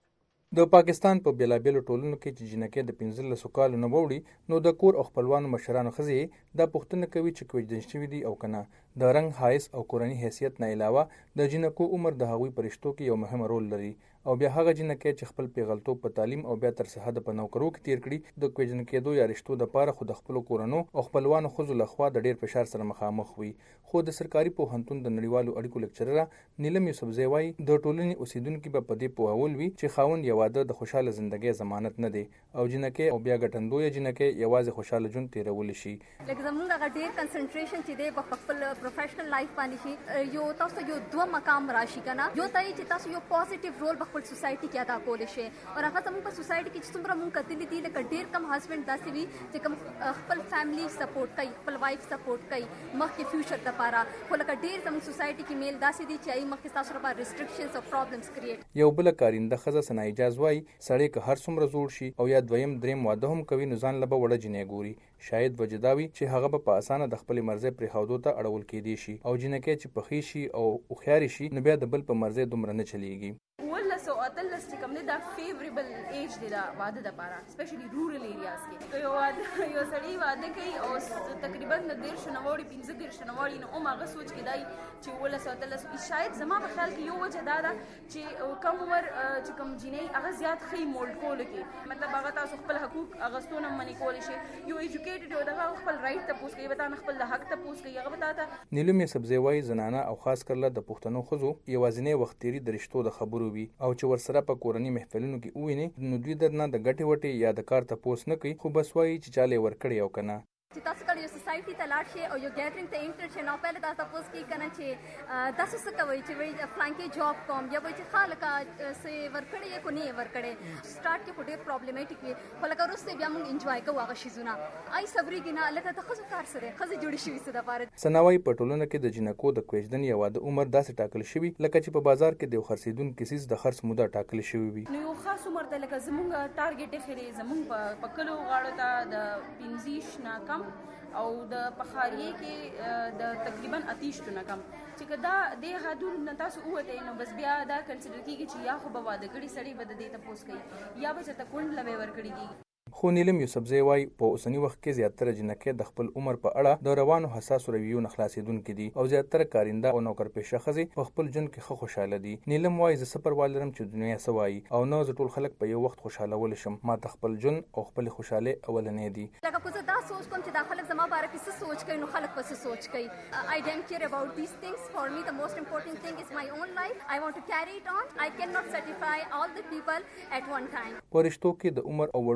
د پاکستان په بیلابیلو ټولنو کې چې جنکۍ د پنځلسو کالو نه ووړي نو د کور او خپلوانو مشرانو ښځې دا پوښتنه کوي چې کوژدن شوي دي او که نه. د رنګ، حایث او کورني حیثیت نه علاوه د جنکو عمر د هغوی په رشتو کې یو مهم رول لري، او بیا هغه جنکۍ چې خپل پیغلتوب په تعلیم او بیا تر صحت په نوکرو کې تیر کړي د کوژدن کېدو یا رشتو دپاره خو د خپلو کورنو او خپلوانو ښځو لخوا د ډېر فشار سره مخامخ وي. خو د سرکاري پوهنتون د نړیوالو اړیکو لیکچرره نیلم یوسفزی وایي د ټولنې اوسیدونکي به په دې پوهول وي چې خاوند یا واده د خوشحاله زندګۍ ضمانت نه دی او جنکۍ او بیا ګټندویه جنکۍ یوازې خوشحاله ژوند تیرولی شي. لکه زموږ هغه ډېر کنسنټریشن چې دی په خپل پروفیشنل لایف باندې شي، یو تاسو یو دوه مقام راشي که نه، یو ته یې چې تاسو یو پازیټیو رول په خپل سوسایټي کې ادا کولی شئ. او هغه زموږ په سوسایټي کې چې څومره موږ کتلي دي لکه ډېر کم هسبنډ داسې وي چې کوم خپل فیملی سپورټ کوي، خپل وایف سپورټ کوي مخکې فیوچر دپاره، خو لکه ډېر زموږ سوسایټي کې میل داسې دي چې هغوی مخکې ستاسو لپاره ریسټرکشنز او پرابلمز کریټ. یو بله کارنده ښځه ثنا اجاز وایي سړی که هر څومره زوړ شي او یا دویم دریم واده هم کوي نو ځان له به وړه جنۍ ګوري. شاید وجه دا وي چې هغه به په اسانه د خپلې مرضۍ پرېښودو ته اړول کېدی شي او جنکۍ چې پخې شي او هوښیارې شي نو بیا د بل په مرضۍ دومره نه چلیږي. اوولس او اتلس چې کوم دی دا فیوریبل ایج دی دا واده دپاره، اسپیشلي رورل ایریاز کې. که یو واده یو سړی واده کوي او تقریبا د دېرشو نه واوړي پنځه دېرشو نه واوړي نو هم هغه سوچ کېدای چې اوولس او اتلس. شاید زما په خیال کې یو وجه دا ده چې کم عمر چې کوم جینۍ هغه زیات ښه مولډ کولو کې، مطلب هغه تاسو خپل حقوق اغوستو نه منې کولی شئ. یو ایجوکیټډ یو دغه خپل رایټ تپوس کوي، به تا نه خپل د حق تپوس کوي، هغه به تا ته. نیلم یوسفزی وایي زنانه او خاص کرله د پښتنو ښځو یوازینی وخت تېري د رشتو د خبرو وي او چې ورسره په کورني محفلونو کې ووینې نو دوی درنه د ګټې وټې یا د کار تپوس نه کوي، خو بس وایي چې چاله یې ورکړی او که نه. چې تاسو کله یو سوسایټي ته لاړ شئ او یو ګیدرینګ ته انټر شئ نو پهله تاسو تپوس کوي که نه چې تاسو څه کوئ، چې وایي فلانکې جاب کوم یا وایي چې ښه لکه څه ورکړی یې کو نه یې ورکړی. سټارټ کې خو ډېر پرابلمیټیک وي، خو لکه وروسته بیا موږ انجوای کوو هغه شیزونه. ای صبرېږي نه لکه د ښځو کار څه دی، ښځې جوړې شوي څه دپاره. ثنا وایي په ټولنه کې د جنکو د کوژدن یا واده عمر داسې ټاکل شوي لکه چې په بازار کې د یو خرڅېدونکي څیز د خرڅ موده ټاکل شوي وي. نو یو خاص عمر ته لکه زموږ ټارګېټ یې ښه دی، زموږ په کلو غاړو ته د پنځه نه کم او د پخاریې کې د تقریبا اتیشتو نه کم. چې که دا دې حدود نه تاسو ووتئ نو بس بیا دا کنسیډر کېږي چې یا خو به واده کړي سړی به د دې تپوس کوي یا به چېرته کونډ له به ورکړي کېږي. خو نیلم یوسفزی وایي په اوسني وخت کې زیاتره جنکۍ د خپل عمر په اړه د روانو حساسو رویو نه خلاصېدونکي دي او زیاتره کارنده او نوکرپېشه ښځې په خپل ژوند کې ښه خوشحاله دي. نیلم وایي زه څه پروا لرم چې دنیا څه وایي او نه زه ټول خلک په یو وخت خوشحالولی شم، ما ته خپل ژوند او خپلې خوشحالۍ اولنۍ دي. لکه که زه دا سوچ کوم چې دا خلک زما باره کې څه سوچ کوي نو خلک به څه سوچ کوي. I don't care about these things. For me the most important thing is my own life. I want to carry it on. I cannot satisfy all the people at one time. په رشتو کې د عمر او وړوکوالي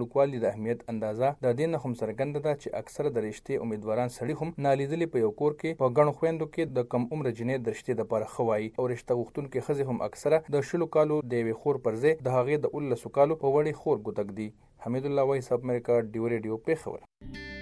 د اهمیت اندازه د دې نه هم څرګنده ده چې اکثره د رشتې امیدواران سړي هم نالیدلي په یو کور کې په ګڼو خویندو کې د کم عمر جنې د رشتې دپاره ښه وایي او رشته غوښتونکې ښځې هم اکثره د شلو کالو د یوې خور پر ځای د هغې د اوولسو کالو په وړې خور ګوتک دي. حمید الله وایس، سب امریکا، ډیو ریډیو، پېښور.